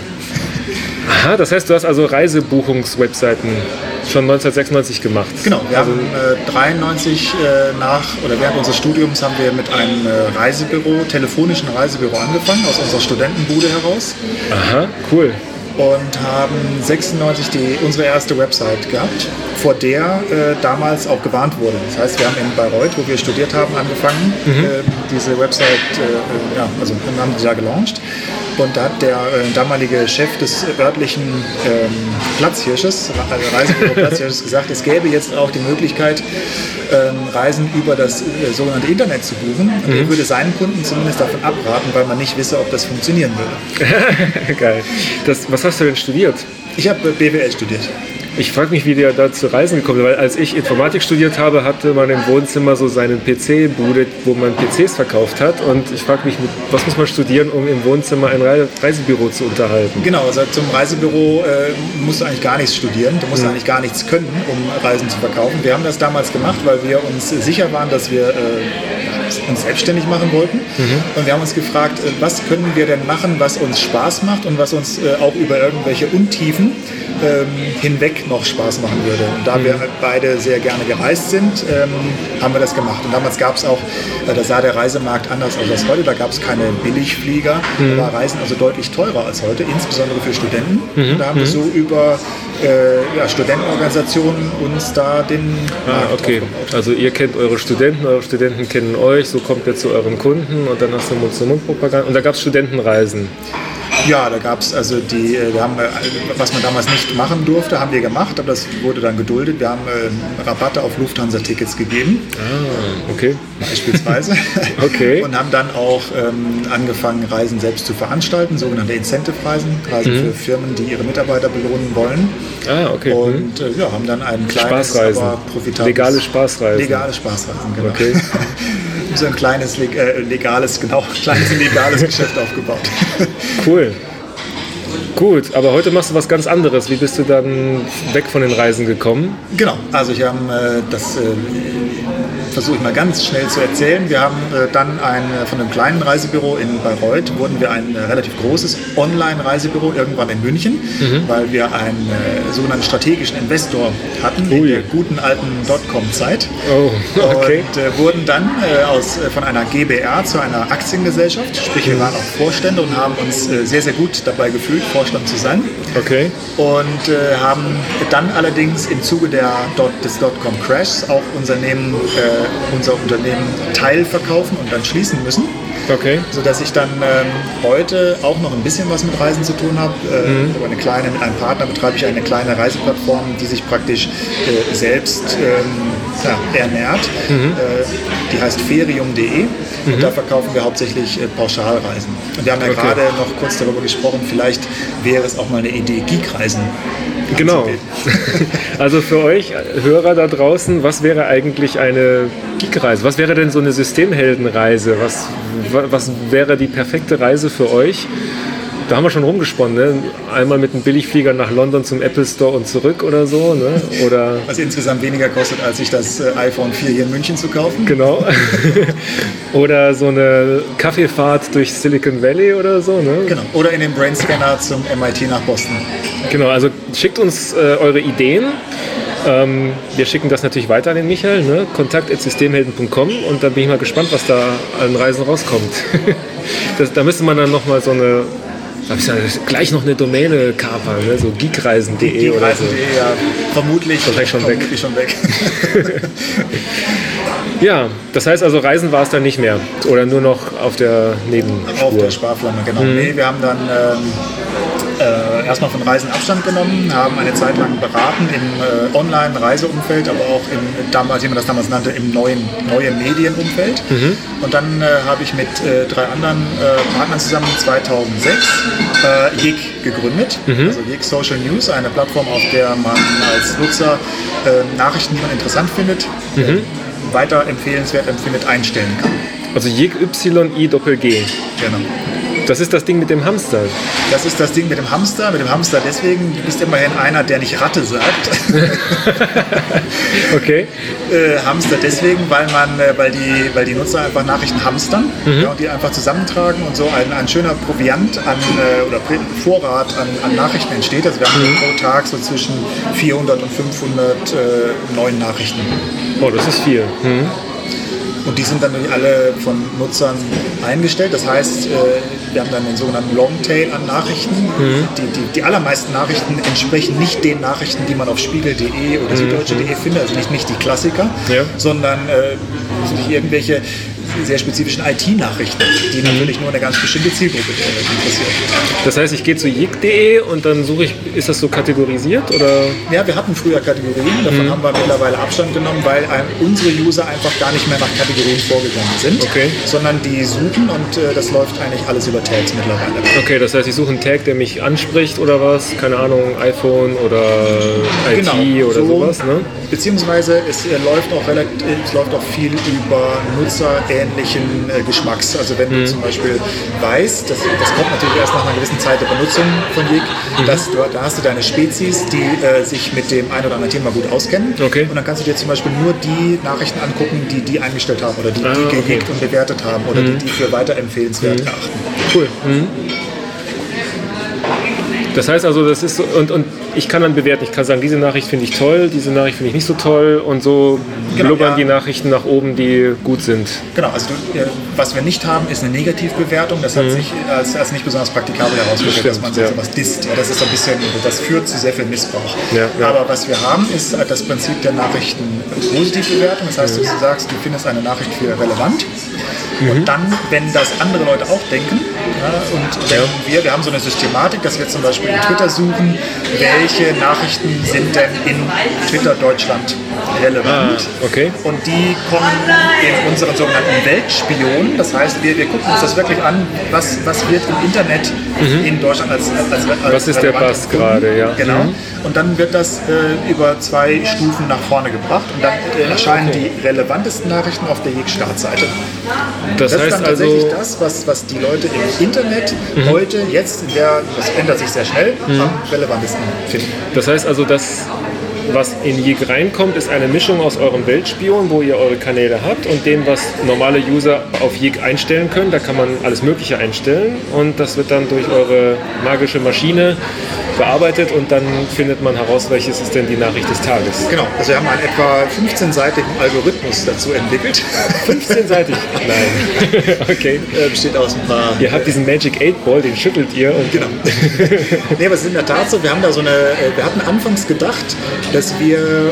Aha, das heißt, du hast also Reisebuchungswebseiten schon neunzehnhundertsechsundneunzig gemacht? Genau, wir also haben äh, dreiundneunzig äh, nach, oder während unseres Studiums haben wir mit einem äh, Reisebüro, telefonischen Reisebüro angefangen, aus unserer Studentenbude heraus. Aha, cool. Und haben sechsundneunzig die, unsere erste Website gehabt, vor der äh, damals auch gewarnt wurde. Das heißt, wir haben in Bayreuth, wo wir studiert haben, angefangen, mhm. äh, diese Website, äh, ja, also haben die da gelauncht. Und da hat der äh, damalige Chef des örtlichen ähm, Platzhirsches, Reisebüro Platzhirsches, gesagt, es gäbe jetzt auch die Möglichkeit, ähm, Reisen über das äh, sogenannte Internet zu buchen. Und mhm. er würde seinen Kunden zumindest davon abraten, weil man nicht wisse, ob das funktionieren würde. Geil. Das, was hast du denn studiert? Ich habe B W L studiert. Ich frage mich, wie der da zu Reisen gekommen ist, weil als ich Informatik studiert habe, hatte man im Wohnzimmer so seinen P C-Bude, wo man P Cs verkauft hat. Und ich frage mich, was muss man studieren, um im Wohnzimmer ein Reisebüro zu unterhalten? Genau, also zum Reisebüro äh, musst du eigentlich gar nichts studieren, du musst mhm. eigentlich gar nichts können, um Reisen zu verkaufen. Wir haben das damals gemacht, weil wir uns sicher waren, dass wir äh, uns selbstständig machen wollten. Mhm. Und wir haben uns gefragt, äh, was können wir denn machen, was uns Spaß macht und was uns äh, auch über irgendwelche Untiefen ähm, hinweg noch Spaß machen würde. Und da mhm. wir beide sehr gerne gereist sind, ähm, haben wir das gemacht. Und damals gab es auch, äh, da sah der Reisemarkt anders aus als heute, da gab es keine Billigflieger, mhm. da war Reisen also deutlich teurer als heute, insbesondere für Studenten. Mhm. Und da haben wir so über äh, ja, Studentenorganisationen uns da den Ah, okay. Aufgebaut. Also ihr kennt eure Studenten, eure Studenten kennen euch, so kommt ihr zu euren Kunden und dann hast du Mund-zu-Mund-Propaganda. Und da gab es Studentenreisen. Ja, da gab es also die, wir haben, was man damals nicht machen durfte, haben wir gemacht, aber das wurde dann geduldet. Wir haben äh, Rabatte auf Lufthansa-Tickets gegeben. Ah, okay. Beispielsweise. Okay. Und haben dann auch ähm, angefangen, Reisen selbst zu veranstalten, sogenannte Incentive-Reisen, Reisen mhm. für Firmen, die ihre Mitarbeiter belohnen wollen. Ah, okay. Und äh, ja, haben dann ein kleines, Spaßreisen. aber profitables... Legale Spaßreisen. Legale Spaßreisen, genau. Okay. So ein kleines, äh, legales, genau, kleines legales Geschäft aufgebaut. Cool. Gut, aber heute machst du was ganz anderes. Wie bist du dann weg von den Reisen gekommen? Genau, also ich habe äh, das... Äh, versuche ich mal ganz schnell zu erzählen. Wir haben äh, dann ein, von einem kleinen Reisebüro in Bayreuth, wurden wir ein äh, relativ großes Online-Reisebüro irgendwann in München, mhm. weil wir einen äh, sogenannten strategischen Investor hatten Ui. in der guten alten Dotcom-Zeit. Oh, okay. Und äh, wurden dann äh, aus, äh, von einer G B R zu einer Aktiengesellschaft, sprich wir waren auch Vorstände und haben uns äh, sehr, sehr gut dabei gefühlt, Vorstand zu sein. Okay. Und äh, haben dann allerdings im Zuge der, des Dotcom-Crashs auch Unternehmen äh, unser Unternehmen teilverkaufen und dann schließen müssen. Okay. Sodass ich dann ähm, heute auch noch ein bisschen was mit Reisen zu tun habe. Äh, mhm. Eine kleine, mit einem Partner betreibe ich eine kleine Reiseplattform, die sich praktisch äh, selbst ähm, ja, ernährt. Mhm. Äh, die heißt ferium punkt de mhm. und da verkaufen wir hauptsächlich äh, Pauschalreisen. Und wir haben ja okay. gerade noch kurz darüber gesprochen, vielleicht wäre es auch mal eine Idee, Geekreisen. Genau. Also für euch Hörer da draußen, was wäre eigentlich eine Geekreise? Was wäre denn so eine Systemheldenreise? Was, was wäre die perfekte Reise für euch? Da haben wir schon rumgesponnen, ne? Einmal mit einem Billigflieger nach London zum Apple Store und zurück oder so, ne? Oder was insgesamt weniger kostet, als sich das iPhone vier hier in München zu kaufen. Genau. Oder so eine Kaffeefahrt durch Silicon Valley oder so, ne? Genau. Oder in den Brainscanner zum M I T nach Boston. Genau, also schickt uns äh, eure Ideen. Ähm, wir schicken das natürlich weiter an den Michael, ne? kontakt at systemhelden punkt com und dann bin ich mal gespannt, was da an Reisen rauskommt. das, da müsste man dann nochmal so eine Da ist ja gleich noch eine Domäne kapern, ne? So geekreisen punkt de oder so. geekreisen punkt de, ja, vermutlich, vermutlich schon vermutlich weg. Schon weg. Ja, das heißt also, Reisen war es dann nicht mehr oder nur noch auf der Nebenspur? Auf der Sparflamme, genau. Mhm. Nee, wir haben dann ähm, äh, äh, erstmal von Reisen Abstand genommen, haben eine Zeit lang beraten im äh, Online-Reiseumfeld, aber auch im, damals, wie man das damals nannte, im neuen, neuen Medienumfeld. Mhm. Und dann äh, habe ich mit äh, drei anderen äh, Partnern zusammen zweitausendsechs äh, J I G gegründet, mhm. also J I G Social News, eine Plattform, auf der man als Nutzer äh, Nachrichten, die man interessant findet, mhm. äh, weiter empfehlenswert empfindet, einstellen kann. Also J I G Y I G G. Genau. Das ist das Ding mit dem Hamster. Das ist das Ding mit dem Hamster. Mit dem Hamster deswegen, du bist immerhin einer, der nicht Ratte sagt. Okay. Äh, Hamster deswegen, weil man, äh, weil die, weil die Nutzer einfach Nachrichten hamstern, mhm. ja, und die einfach zusammentragen und so ein, ein schöner Proviant an äh, oder Vorrat an, an Nachrichten entsteht. Also wir haben mhm. pro Tag so zwischen vierhundert und fünfhundert äh, neuen Nachrichten. Oh, das ist viel. Mhm. Und die sind dann alle von Nutzern eingestellt. Das heißt, wir haben dann den sogenannten Longtail an Nachrichten. Mhm. Die, die, die allermeisten Nachrichten entsprechen nicht den Nachrichten, die man auf spiegel punkt de oder süddeutsche punkt de findet. Also nicht, nicht die Klassiker, ja. sondern äh, irgendwelche sehr spezifischen I T-Nachrichten, die natürlich nur eine ganz bestimmte Zielgruppe interessieren. Das heißt, ich gehe zu j i g punkt de und dann suche ich, ist das so kategorisiert? Oder? Ja, wir hatten früher Kategorien, davon mhm. haben wir mittlerweile Abstand genommen, weil ein, unsere User einfach gar nicht mehr nach Kategorien vorgegangen sind, okay. sondern die suchen und äh, das läuft eigentlich alles über Tags mittlerweile. Okay, das heißt, ich suche einen Tag, der mich anspricht oder was? Keine Ahnung, iPhone oder I T genau, oder so, sowas, ne? Beziehungsweise es äh, läuft auch relativ, es läuft auch viel über Nutzer ähnlichen äh, Geschmacks. Also wenn mhm. du zum Beispiel weißt, das, das kommt natürlich erst nach einer gewissen Zeit der Benutzung von J I G, mhm. dass du, da hast du deine Spezies, die äh, sich mit dem ein oder anderen Thema gut auskennen. Okay. Und dann kannst du dir zum Beispiel nur die Nachrichten angucken, die die eingestellt haben oder die ah, die gejagt okay. und bewertet haben oder mhm. die die für weiterempfehlenswert mhm. erachten. Cool. Mhm. Das heißt also, das ist so, und, und ich kann dann bewerten, ich kann sagen, diese Nachricht finde ich toll, diese Nachricht finde ich nicht so toll und so genau, blubbern ja. die Nachrichten nach oben, die gut sind. Genau, also du, äh, was wir nicht haben, ist eine Negativbewertung, das hat mhm. sich als, als nicht besonders praktikabel herausgestellt, dass man so ja. sowas disst. Ja, das ist ein bisschen, das führt zu sehr viel Missbrauch. Ja, ja. Aber was wir haben, ist das Prinzip der Nachrichten-Positivbewertung, das heißt, mhm. du sagst, du findest eine Nachricht für relevant. Und dann, wenn das andere Leute auch denken, ja, und wenn ja. wir, wir haben so eine Systematik, dass wir zum Beispiel in Twitter suchen, welche Nachrichten sind denn in Twitter Deutschland relevant. Ah, okay. Und die kommen in unseren sogenannten Weltspion. Das heißt, wir, wir gucken uns das wirklich an, was, was wird im Internet mhm. in Deutschland als, als, als was ist der Bass gerade, ja. Genau. Mhm. Und dann wird das äh, über zwei Stufen nach vorne gebracht und dann äh, erscheinen okay. die relevantesten Nachrichten auf der J I G-Startseite. Das, das heißt ist dann tatsächlich also das, was, was die Leute im Internet mhm. heute, jetzt, in der, das ändert sich sehr schnell, mhm. am relevantesten finden. Das heißt also, dass was in J I G reinkommt, ist eine Mischung aus eurem Weltspion, wo ihr eure Kanäle habt, und dem, was normale User auf J I G einstellen können. Da kann man alles Mögliche einstellen und das wird dann durch eure magische Maschine bearbeitet und dann findet man heraus, welches ist denn die Nachricht des Tages. Genau, also wir haben einen etwa fünfzehnseitigen Algorithmus dazu entwickelt. fünfzehnseitig? Nein. Okay. Äh, besteht aus ein paar... Ihr habt diesen Magic eight Ball, den schüttelt ihr. Und genau. Nee, aber es ist in der Tat so, wir haben da so eine, wir hatten anfangs gedacht, dass wir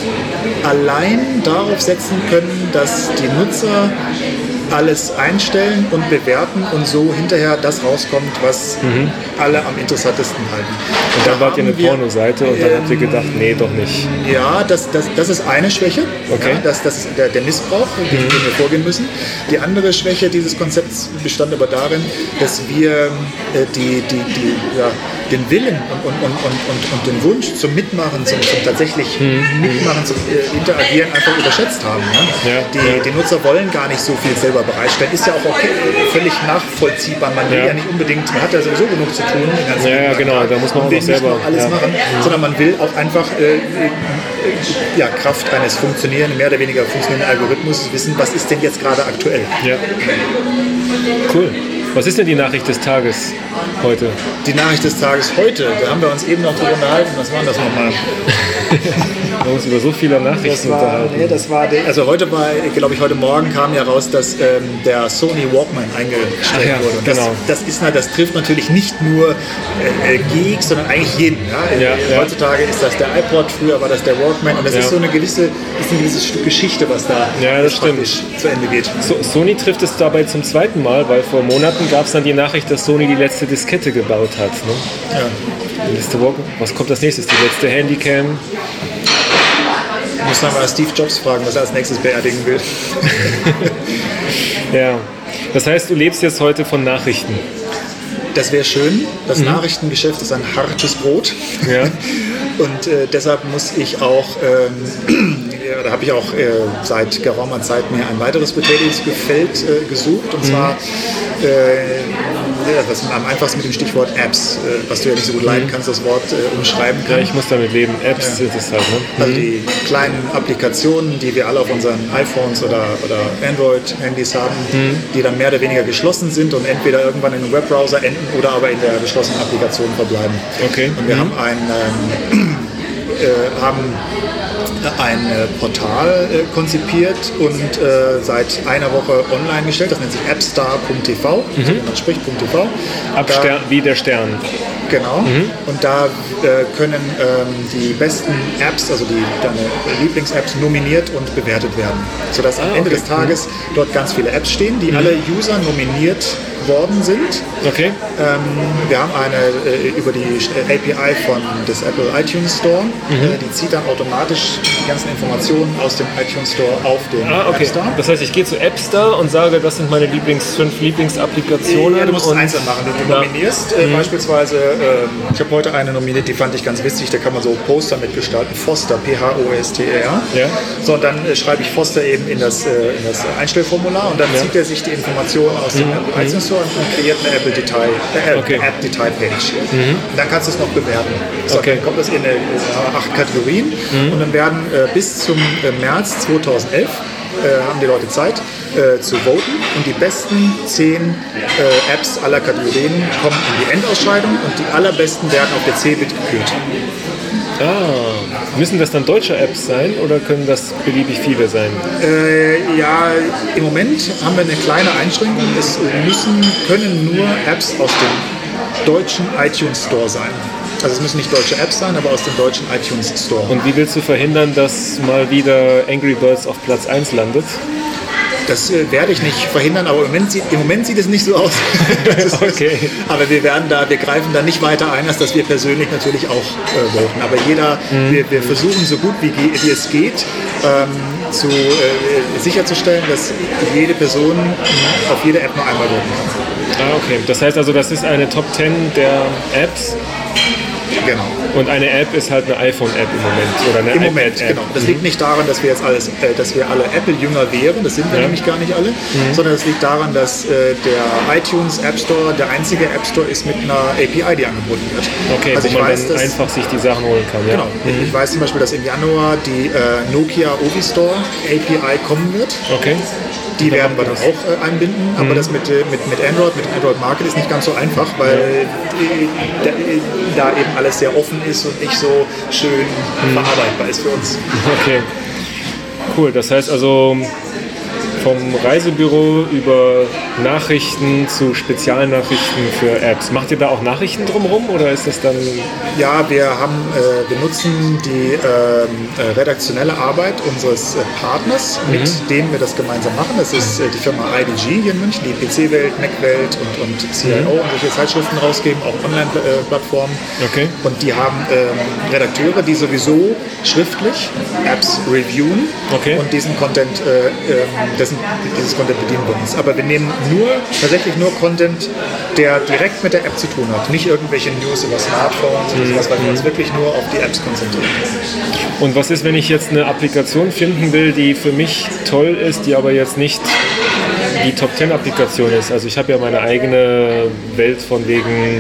allein darauf setzen können, dass die Nutzer alles einstellen und bewerten und so hinterher das rauskommt, was mhm. alle am interessantesten halten. Und dann da wart ihr eine Pornoseite und dann ähm, habt ihr gedacht, nee, doch nicht. Ja, das, das, das ist eine Schwäche, okay. ja, das, das ist der, der Missbrauch, mhm. den wir vorgehen müssen. Die andere Schwäche dieses Konzepts bestand aber darin, dass wir äh, die, die, die, ja, den Willen und, und, und, und, und den Wunsch zum Mitmachen, zum, zum tatsächlich mhm. Mitmachen, zum äh, Interagieren einfach überschätzt haben. Ne? Ja, die, ja. die Nutzer wollen gar nicht so viel selber bereitstellen. Ist ja auch okay, völlig nachvollziehbar. Man will ja. ja nicht unbedingt, man hat ja sowieso genug zu tun. Ja, ja, genau, da muss man auch noch selber nicht alles ja. machen, mhm. sondern man will auch einfach äh, ja, Kraft eines funktionierenden, mehr oder weniger funktionierenden Algorithmus wissen, was ist denn jetzt gerade aktuell. Ja. Cool. Was ist denn die Nachricht des Tages heute? Die Nachricht des Tages heute, da haben wir uns eben noch drüber unterhalten. Was war das nochmal? Wir haben uns über so viele Nachrichten das war, unterhalten. Nee, das war der, also heute war, glaube ich, heute Morgen kam ja raus, dass ähm, der Sony Walkman eingestellt ja, wurde. Und genau. das, das, ist, das trifft natürlich nicht nur äh, Geeks, sondern eigentlich jeden. Ja? Ja, ja. Heutzutage ist das der iPod, früher war das der Walkman und das ja. ist so eine gewisse, ist ein gewisses Stück Geschichte, was da ja, das stimmt. zu Ende geht. So, Sony trifft es dabei zum zweiten Mal, weil vor Monaten gab es dann die Nachricht, dass Sony die letzte Diskette gebaut hat. Ne? Ja. Nächste Woche. Was kommt als nächstes? Die letzte Handycam. Ich muss noch mal Steve Jobs fragen, was er als nächstes beerdigen will. Ja. Das heißt, du lebst jetzt heute von Nachrichten. Das wäre schön. Das Mhm. Nachrichtengeschäft ist ein hartes Brot. Ja. Und äh, deshalb muss ich auch, ähm, ja, da habe ich auch äh, seit geraumer Zeit mir ein weiteres Betätigungsfeld äh, gesucht. Und zwar, äh, ja, das ist am einfachsten mit dem Stichwort Apps, äh, was du ja nicht so gut leiden kannst, das Wort äh, umschreiben Ja, kannst. ich muss damit leben. Apps Ja. sind es halt, ne? Also die kleinen Applikationen, die wir alle auf unseren iPhones oder, oder Android-Handys haben, die dann mehr oder weniger geschlossen sind und entweder irgendwann in einem Webbrowser enden oder aber in der geschlossenen Applikation verbleiben. Okay. Und wir Mhm. haben ein, ähm, äh, haben ein äh, Portal äh, konzipiert und äh, seit einer Woche online gestellt. Das nennt sich appstar punkt t v, also man spricht .tv. Ab Da- Stern, wie der Stern. Genau. Und da äh, können ähm, die besten Apps, also die, deine Lieblings-Apps nominiert und bewertet werden. Sodass am Ah, Ende okay. des Tages dort ganz viele Apps stehen, die alle User nominiert worden sind. Okay. Ähm, wir haben eine äh, über die A P I von des Apple iTunes Store. Äh, die zieht dann automatisch die ganzen Informationen aus dem iTunes Store auf den Ah, okay. App Store. Das heißt, ich gehe zu Appstar und sage, das sind meine Lieblings, fünf Lieblingsapplikationen. Ja, du musst es und einzeln machen. Du Ja. nominierst äh, beispielsweise, ähm, ich habe heute eine nominiert, die fand ich ganz witzig, da kann man so Poster mitgestalten. Foster, P H O S T E R. Ja. So, und dann äh, schreibe ich Foster eben in das, äh, in das Einstellformular und dann zieht er sich die Informationen aus dem Apple iTunes Store und kreiert eine Apple Detail, äh, Okay. App Detail Page. Und dann kannst du es noch bewerten. So, Okay. dann kommt das in äh, acht Kategorien und dann werden äh, bis zum äh, März zweitausendelf äh, haben die Leute Zeit äh, zu voten und die besten zehn äh, Apps aller Kategorien kommen in die Endausscheidung und die allerbesten werden auf der C-Bit gekürt. Ah, müssen das dann deutsche Apps sein oder können das beliebig viele sein? Äh, ja, im Moment haben wir eine kleine Einschränkung. Es müssen, können nur Apps aus dem deutschen iTunes Store sein. Also es müssen nicht deutsche Apps sein, aber aus dem deutschen iTunes Store. Und wie willst du verhindern, dass mal wieder Angry Birds auf Platz eins landet? Das äh, werde ich nicht verhindern, aber im Moment sieht, im Moment sieht es nicht so aus. Das ist- Okay. Aber wir werden da, wir greifen da nicht weiter ein, als dass wir persönlich natürlich auch äh, voten. Aber jeder, wir, wir versuchen so gut wie, ge- wie es geht, ähm, zu, äh, sicherzustellen, dass jede Person mh, auf jede App nur einmal voten kann. Ah, okay. Das heißt also, das ist eine Top zehn der Apps Genau. und eine App ist halt eine iPhone-App im Moment oder eine Im Moment, iPad-App. genau. Das liegt nicht daran, dass wir jetzt alles, äh, dass wir alle Apple-Jünger wären, das sind wir Ja. nämlich gar nicht alle, sondern es liegt daran, dass äh, der iTunes App Store der einzige App Store ist mit einer A P I, die angeboten wird. Okay, also wo ich man weiß, dann dass, einfach sich die Sachen holen kann. Ja. genau, ich weiß zum Beispiel, dass im Januar die äh, Nokia Ovi Store A P I kommen wird. Okay. Die werden wir dann auch äh, einbinden, aber das mit, äh, mit, mit Android, mit Android Market ist nicht ganz so einfach, weil äh, da, äh, da eben alles sehr offen ist und nicht so schön verarbeitbar ist für uns. Okay. Cool. Das heißt also vom Reisebüro über Nachrichten zu Spezialnachrichten für Apps. Macht ihr da auch Nachrichten drumherum oder ist das dann... Ja, wir haben, äh, wir nutzen die ähm, äh, redaktionelle Arbeit unseres äh, Partners, mit dem wir das gemeinsam machen. Das ist äh, die Firma I D G hier in München, die P C-Welt, Mac-Welt und, und C I O und solche Zeitschriften rausgeben, auch Online-Plattformen. Okay. Und die haben ähm, Redakteure, die sowieso schriftlich Apps reviewen Okay. und diesen Content, äh, ähm, dessen, dieses Content bedienen wir uns. Aber wir nehmen nur, tatsächlich nur Content, der direkt mit der App zu tun hat. Nicht irgendwelche News über Smartphones oder sowas, weil wir uns wirklich nur auf die Apps konzentrieren. Und was ist, wenn ich jetzt eine Applikation finden will, die für mich toll ist, die aber jetzt nicht die Top zehn Applikation ist? Also ich habe ja meine eigene Welt von wegen,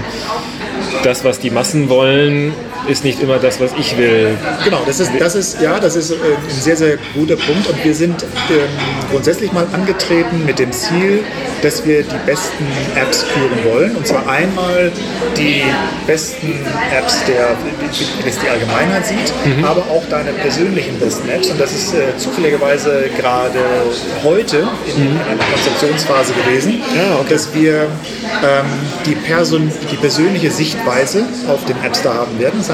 das, was die Massen wollen, ist nicht immer das, was ich will. Genau, das ist, das ist, ja, das ist äh, ein sehr, sehr guter Punkt und wir sind ähm, grundsätzlich mal angetreten mit dem Ziel, dass wir die besten Apps führen wollen und zwar einmal die besten Apps, der, die, die die Allgemeinheit sieht, aber auch deine persönlichen besten Apps und das ist äh, zufälligerweise gerade heute in, in einer Konzeptionsphase gewesen, Ja, okay. dass wir ähm, die, Person, die persönliche Sichtweise auf dem App Store haben werden. Das heißt,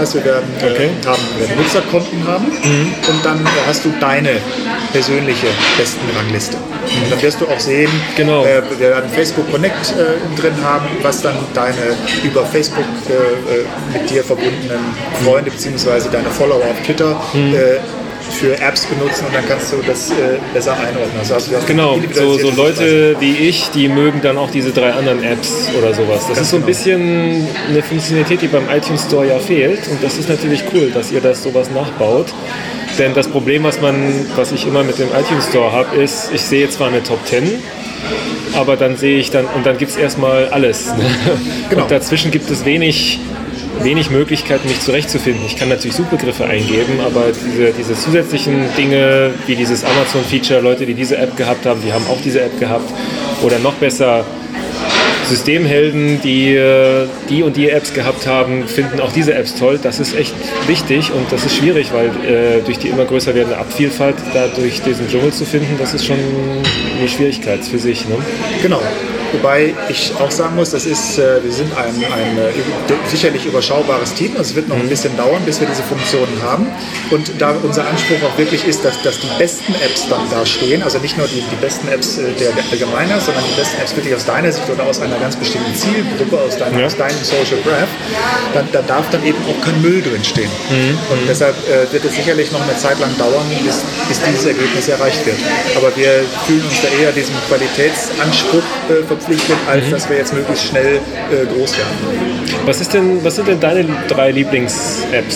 heißt, wir werden, Okay. äh, haben, wir werden Nutzerkonten haben mhm. und dann äh, hast du deine persönliche Bestenrangliste. Und dann wirst du auch sehen, Genau. äh, wir werden Facebook Connect äh, drin haben, was dann deine über Facebook äh, mit dir verbundenen Freunde bzw. deine Follower auf Twitter mhm. äh, für Apps benutzen und dann kannst du das äh, besser einordnen. Also hast du das Genau, so, so Leute wie ich, die mögen dann auch diese drei anderen Apps oder sowas. Das Ganz ist so ein genau. bisschen eine Funktionalität, die beim iTunes Store ja fehlt und das ist natürlich cool, dass ihr das sowas nachbaut. Denn das Problem, was man, was ich immer mit dem iTunes Store habe, ist, ich sehe zwar eine Top zehn, aber dann sehe ich dann, und dann gibt es erstmal alles. Genau. Und dazwischen gibt es wenig, wenig Möglichkeiten, mich zurechtzufinden. Ich kann natürlich Suchbegriffe eingeben, aber diese, diese zusätzlichen Dinge, wie dieses Amazon-Feature, Leute, die diese App gehabt haben, die haben auch diese App gehabt. Oder noch besser, Systemhelden, die die und die Apps gehabt haben, finden auch diese Apps toll. Das ist echt wichtig und das ist schwierig, weil äh, durch die immer größer werdende App-Vielfalt da durch diesen Dschungel zu finden, das ist schon eine Schwierigkeit für sich. Ne? Genau. Wobei ich auch sagen muss, das ist, äh, wir sind ein, ein äh, sicherlich überschaubares Team. Also es wird noch ein bisschen dauern, bis wir diese Funktionen haben. Und da unser Anspruch auch wirklich ist, dass, dass die besten Apps dann da stehen, also nicht nur die, die besten Apps äh, der Allgemeinheit, sondern die besten Apps wirklich aus deiner Sicht oder aus einer ganz bestimmten Zielgruppe, aus deinem, ja. aus deinem Social Graph, dann, da darf dann eben auch kein Müll drin stehen. Mhm. Und deshalb äh, wird es sicherlich noch eine Zeit lang dauern, bis, bis dieses Ergebnis erreicht wird. Aber wir fühlen uns da eher diesem Qualitätsanspruch äh, verpflichtet, als mhm. dass wir jetzt möglichst schnell äh, groß werden. Was ist denn, was sind denn deine drei Lieblings-Apps?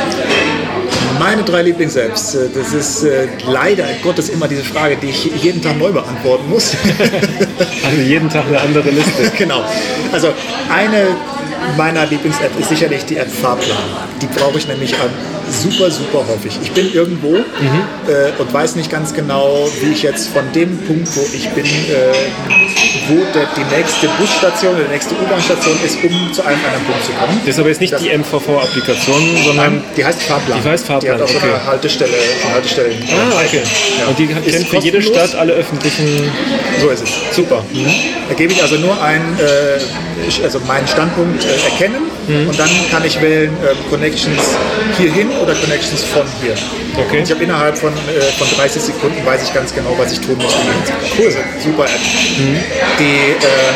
Meine drei Lieblings-Apps, das ist äh, leider Gottes immer diese Frage, die ich jeden Tag neu beantworten muss. Also jeden Tag eine andere Liste. Genau. Also eine meiner Lieblings-App ist sicherlich die App Fahrplan. Die brauche ich nämlich an super, super häufig. Ich bin irgendwo mhm. äh, und weiß nicht ganz genau, wie ich jetzt von dem Punkt, wo ich bin, äh, wo der, die nächste Busstation oder die nächste U-Bahn-Station ist, um zu einem anderen Punkt zu kommen. Das ist aber jetzt nicht das, die M V V-Applikation, sondern... Nein, die heißt Fahrplan. Die heißt Fahrplan, Die hat auch okay. so eine Haltestelle. Eine Haltestelle ah, okay. Ja. Und die kennt für jede Stadt alle öffentlichen... So ist es. Super. Mhm. Da gebe ich also nur ein, äh, also meinen Standpunkt äh, erkennen mhm. und dann kann ich wählen äh, Connections hierhin oder Connections von hier. Okay. Und ich habe innerhalb von, äh, von dreißig Sekunden weiß ich ganz genau, was ich tun muss. Cool. Also, super App. Mhm. Die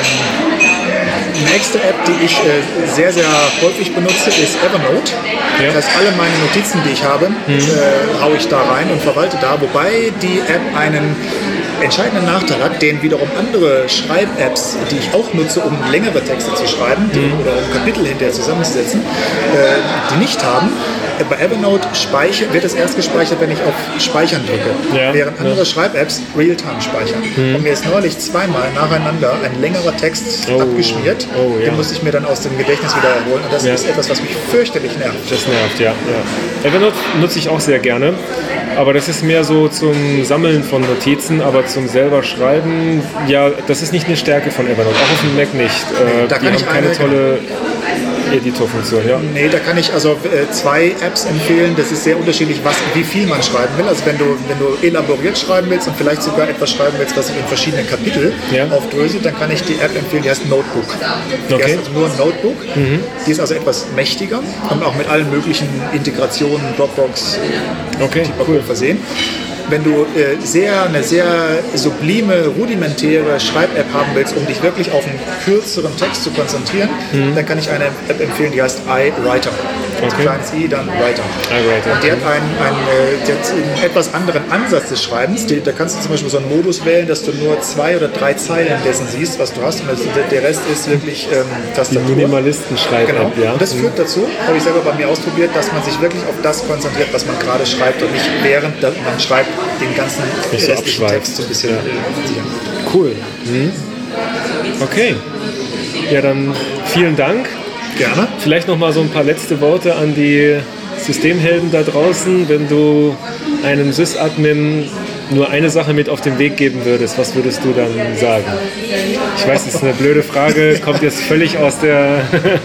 ähm, nächste App, die ich äh, sehr, sehr häufig benutze, ist Evernote. Ja. Das heißt, alle meine Notizen, die ich habe, mhm. äh, haue ich da rein und verwalte da, wobei die App einen entscheidenden Nachteil hat, den wiederum andere Schreib-Apps, die ich auch nutze, um längere Texte zu schreiben mhm. oder um Kapitel hinterher zusammenzusetzen, äh, die nicht haben. Bei Evernote speicher, wird es erst gespeichert, wenn ich auf Speichern drücke, ja, während andere ja. Schreib-Apps Realtime speichern. Mhm. Und mir ist neulich zweimal nacheinander ein längerer Text oh. abgeschmiert, oh, ja. den musste ich mir dann aus dem Gedächtnis wieder erholen und das ja. ist etwas, was mich fürchterlich nervt. Das nervt, ja. ja. Evernote nutze ich auch sehr gerne, aber das ist mehr so zum Sammeln von Notizen, aber zum selber Schreiben, ja, das ist nicht eine Stärke von Evernote, auch auf dem Mac nicht. Äh, da die haben keine eine, tolle Editorfunktion, ja. Nee, da kann ich also äh, zwei Apps empfehlen. Das ist sehr unterschiedlich, was, wie viel man schreiben will. Also wenn du, wenn du elaboriert schreiben willst und vielleicht sogar etwas schreiben willst, was ich in verschiedenen Kapiteln ja. aufdröselt, dann kann ich die App empfehlen, die heißt Notebook. Die okay. heißt also nur Notebook. Mhm. Die ist also etwas mächtiger und auch mit allen möglichen Integrationen, Dropbox, okay, cool. versehen. Wenn du äh, sehr, eine sehr sublime, rudimentäre Schreib-App haben willst, um dich wirklich auf einen kürzeren Text zu konzentrieren, mhm. dann kann ich eine App empfehlen, die heißt iWriter. Okay. Kleines i, dann Writer. iWriter. Und die hat einen, einen, die hat einen etwas anderen Ansatz des Schreibens. Die, da kannst du zum Beispiel so einen Modus wählen, dass du nur zwei oder drei Zeilen dessen siehst, was du hast. Und das, der Rest ist wirklich ähm, Tastatur. Die Minimalisten-Schreib-App, genau. ja. Und das führt dazu, habe ich selber bei mir ausprobiert, dass man sich wirklich auf das konzentriert, was man gerade schreibt und nicht während man schreibt, den ganzen so restlichen Text so ein bisschen. Ja. Cool. Mhm. Okay. Ja, dann vielen Dank. Gerne. Vielleicht noch mal so ein paar letzte Worte an die Systemhelden da draußen. Wenn du einem Sysadmin nur eine Sache mit auf den Weg geben würdest, was würdest du dann sagen? Ich weiß, das ist eine blöde Frage, kommt jetzt völlig aus, der,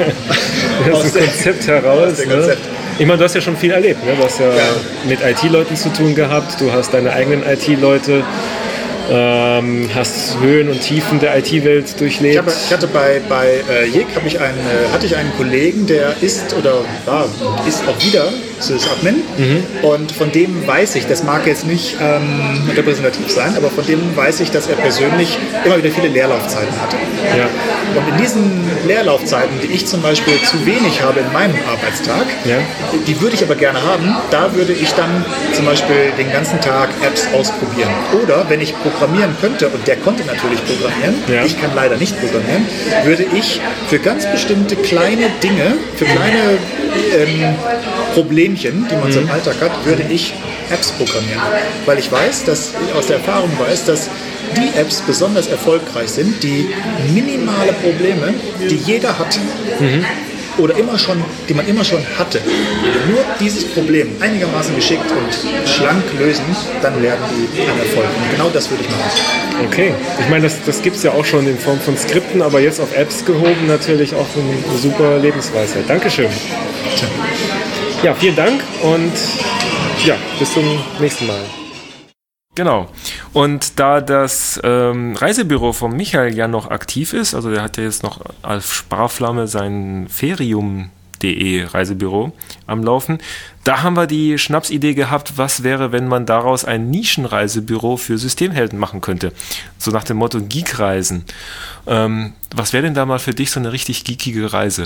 aus dem Konzept heraus. Ne? Konzept. Ich meine, du hast ja schon viel erlebt. Ne? Du hast ja, ja mit I T-Leuten zu tun gehabt, du hast deine eigenen I T-Leute. ähm, hast Höhen und Tiefen der I T-Welt durchlebt. Ich, habe, ich hatte bei, bei äh, J I C ich einen, äh, hatte ich einen Kollegen, der ist oder war, ist auch wieder Sys-Admin mhm. und von dem weiß ich, das mag jetzt nicht ähm, repräsentativ sein, aber von dem weiß ich, dass er persönlich immer wieder viele Leerlaufzeiten hatte. Ja. Und in diesen Leerlaufzeiten, die ich zum Beispiel zu wenig habe in meinem Arbeitstag, ja. die würde ich aber gerne haben, da würde ich dann zum Beispiel den ganzen Tag Apps ausprobieren. Oder wenn ich programmieren könnte, und der konnte natürlich programmieren, ja. ich kann leider nicht programmieren, würde ich für ganz bestimmte kleine Dinge, für kleine ähm, Problemchen, die man mhm. so im Alltag hat, würde ich Apps programmieren. Weil ich weiß, dass ich aus der Erfahrung weiß, dass die Apps besonders erfolgreich sind, die minimale Probleme, die jeder hat, mhm. oder immer schon, die man immer schon hatte, nur dieses Problem einigermaßen geschickt und schlank lösen, dann werden die ein Erfolg. Und genau das würde ich machen. Okay, ich meine, das, das gibt es ja auch schon in Form von Skripten, aber jetzt auf Apps gehoben natürlich auch eine super Lebensweisheit. Dankeschön. Tja. Ja, vielen Dank und ja, bis zum nächsten Mal. Genau. Und da das ähm, Reisebüro von Michael ja noch aktiv ist, also der hat ja jetzt noch als Sparflamme sein Ferium punkt de Reisebüro am Laufen, da haben wir die Schnapsidee gehabt, was wäre, wenn man daraus ein Nischenreisebüro für Systemhelden machen könnte. So nach dem Motto Geekreisen. Ähm, was wäre denn da mal für dich so eine richtig geekige Reise?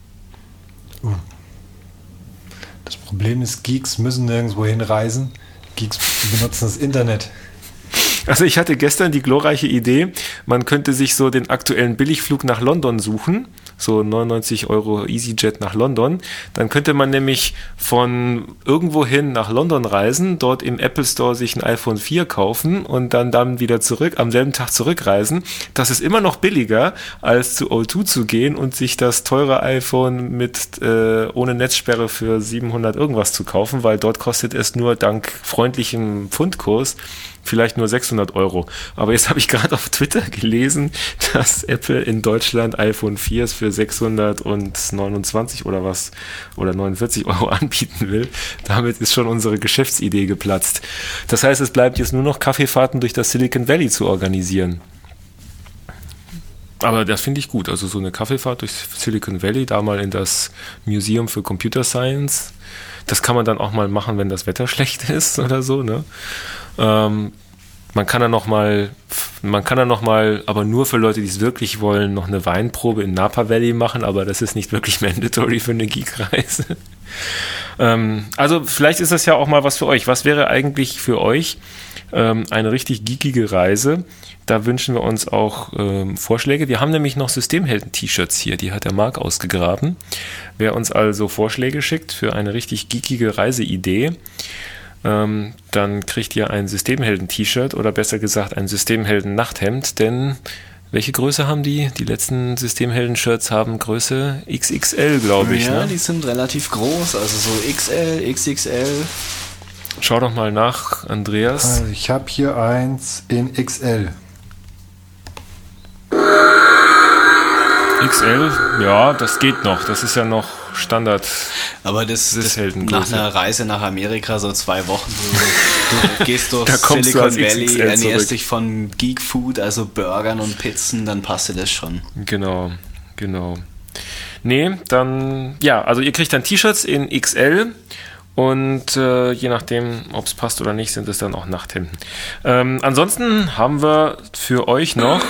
Das Problem ist, Geeks müssen nirgendwo hinreisen. Geeks benutzen das Internet. Also ich hatte gestern die glorreiche Idee, man könnte sich so den aktuellen Billigflug nach London suchen, so neunundneunzig Euro EasyJet nach London. Dann könnte man nämlich von irgendwohin nach London reisen, dort im Apple Store sich ein iPhone vier kaufen und dann dann wieder zurück, am selben Tag zurückreisen. Das ist immer noch billiger, als zu O zwei zu gehen und sich das teure iPhone mit äh, ohne Netzsperre für siebenhundert irgendwas zu kaufen, weil dort kostet es nur dank freundlichem Pfundkurs vielleicht nur sechshundert Euro. Aber jetzt habe ich gerade auf Twitter gelesen, dass Apple in Deutschland iPhone vier für sechshundertneunundzwanzig oder was, oder neunundvierzig Euro anbieten will. Damit ist schon unsere Geschäftsidee geplatzt. Das heißt, es bleibt jetzt nur noch Kaffeefahrten durch das Silicon Valley zu organisieren. Aber das finde ich gut. Also so eine Kaffeefahrt durch Silicon Valley, da mal in das Museum für Computer Science. Das kann man dann auch mal machen, wenn das Wetter schlecht ist oder so, ne? Ähm, man kann dann noch mal, man kann dann noch mal, aber nur für Leute, die es wirklich wollen, noch eine Weinprobe in Napa Valley machen, aber das ist nicht wirklich mandatory für eine Geekreise. ähm, also vielleicht ist das ja auch mal was für euch. Was wäre eigentlich für euch ähm, eine richtig geekige Reise? Da wünschen wir uns auch ähm, Vorschläge. Wir haben nämlich noch Systemhelden-T-Shirts hier, die hat der Marc ausgegraben. Wer uns also Vorschläge schickt für eine richtig geekige Reiseidee, ähm, dann kriegt ihr ein Systemhelden-T-Shirt oder besser gesagt ein Systemhelden-Nachthemd, denn welche Größe haben die? Die letzten Systemhelden-Shirts haben Größe X X L, glaube ich. Ja, ne? Die sind relativ groß, also so X L, X X L. Schau doch mal nach, Andreas. Also ich habe hier eins in X L. X L, ja, das geht noch. Das ist ja noch Standard. Aber das, das nach einer Reise nach Amerika, so zwei Wochen, du, du gehst durch Silicon Valley, ernährst dich von Geek Food, also Burgern und Pizzen, dann passt dir das schon. Genau, genau. Nee, dann, ja, also ihr kriegt dann T-Shirts in X L und äh, je nachdem, ob es passt oder nicht, sind es dann auch Nachthemden. Ähm, ansonsten haben wir für euch noch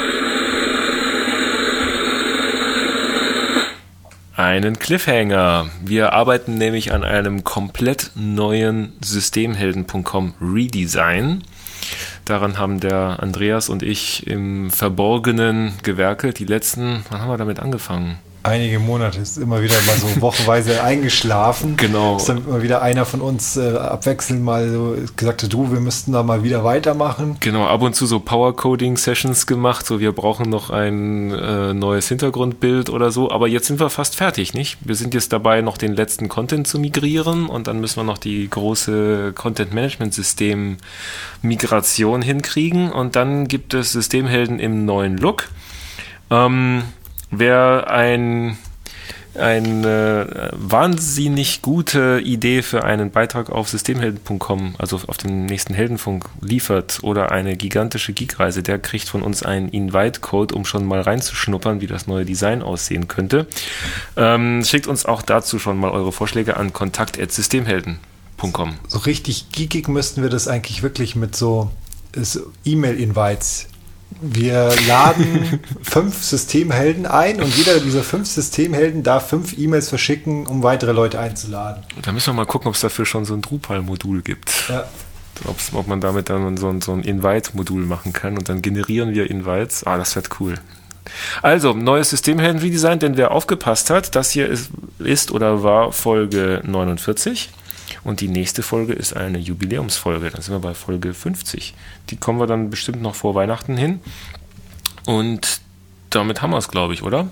einen Cliffhanger. Wir arbeiten nämlich an einem komplett neuen Systemhelden Punkt com Redesign. Daran haben der Andreas und ich im Verborgenen gewerkelt. Die letzten, wann haben wir damit angefangen? Einige Monate, ist immer wieder mal so wochenweise eingeschlafen. Genau. Ist dann immer wieder einer von uns äh, abwechselnd mal so gesagt hat, du, wir müssten da mal wieder weitermachen. Genau, ab und zu so Power-Coding-Sessions gemacht, so wir brauchen noch ein äh, neues Hintergrundbild oder so, aber jetzt sind wir fast fertig, nicht? Wir sind jetzt dabei, noch den letzten Content zu migrieren und dann müssen wir noch die große Content-Management-System-Migration hinkriegen und dann gibt es Systemhelden im neuen Look. Ähm, Wer ein eine wahnsinnig gute Idee für einen Beitrag auf systemhelden punkt com, also auf den nächsten Heldenfunk, liefert oder eine gigantische Geekreise, der kriegt von uns einen Invite-Code, um schon mal reinzuschnuppern, wie das neue Design aussehen könnte. Ähm, schickt uns auch dazu schon mal eure Vorschläge an kontakt at systemhelden punkt com. So richtig geekig müssten wir das eigentlich wirklich mit so, so E-Mail-Invites. Wir laden fünf Systemhelden ein und jeder dieser fünf Systemhelden darf fünf E-Mails verschicken, um weitere Leute einzuladen. Da müssen wir mal gucken, ob es dafür schon so ein Drupal-Modul gibt. Ja. Ob's, ob man damit dann so ein, so ein Invite-Modul machen kann und dann generieren wir Invites. Ah, das wird cool. Also, neues Systemhelden-Redesign, denn wer aufgepasst hat, das hier ist, ist oder war Folge neunundvierzig. Und die nächste Folge ist eine Jubiläumsfolge. Dann sind wir bei Folge fünfzig. Die kommen wir dann bestimmt noch vor Weihnachten hin. Und damit haben wir es, glaube ich, oder?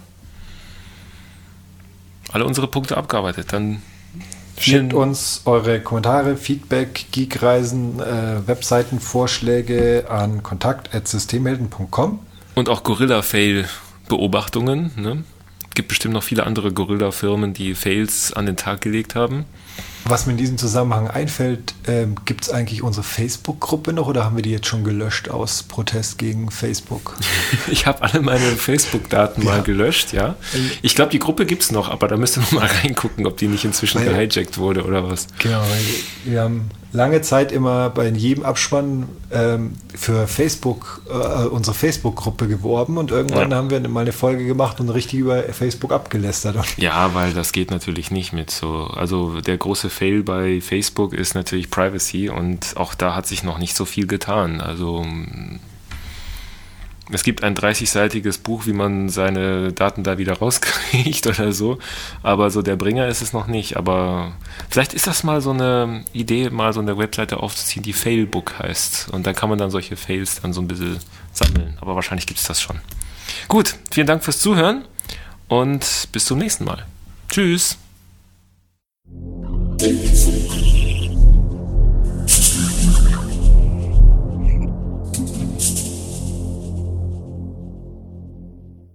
Alle unsere Punkte abgearbeitet. Dann schickt uns eure Kommentare, Feedback, Geekreisen, äh, Webseitenvorschläge an kontakt at systemhelden punkt com. Und auch Gorilla-Fail-Beobachtungen. Ne? Es gibt bestimmt noch viele andere Gorilla-Firmen, die Fails an den Tag gelegt haben. Was mir in diesem Zusammenhang einfällt, ähm, gibt es eigentlich unsere Facebook-Gruppe noch oder haben wir die jetzt schon gelöscht aus Protest gegen Facebook? Ich habe alle meine Facebook-Daten ja. mal gelöscht, ja. Ich glaube, die Gruppe gibt es noch, aber da müsst ihr noch mal reingucken, ob die nicht inzwischen weil, gehijackt wurde oder was. Genau, weil wir haben lange Zeit immer bei jedem Abspann ähm, für Facebook, äh, unsere Facebook-Gruppe geworben und irgendwann ja. haben wir mal eine Folge gemacht und richtig über Facebook abgelästert. Ja, weil das geht natürlich nicht mit so, also der große Fail bei Facebook ist natürlich Privacy und auch da hat sich noch nicht so viel getan. Also es gibt ein dreißigseitiges Buch, wie man seine Daten da wieder rauskriegt oder so, aber so der Bringer ist es noch nicht. Aber vielleicht ist das mal so eine Idee, mal so eine Webseite aufzuziehen, die Failbook heißt und dann kann man dann solche Fails dann so ein bisschen sammeln, aber wahrscheinlich gibt es das schon. Gut, vielen Dank fürs Zuhören und bis zum nächsten Mal. Tschüss! Thank you.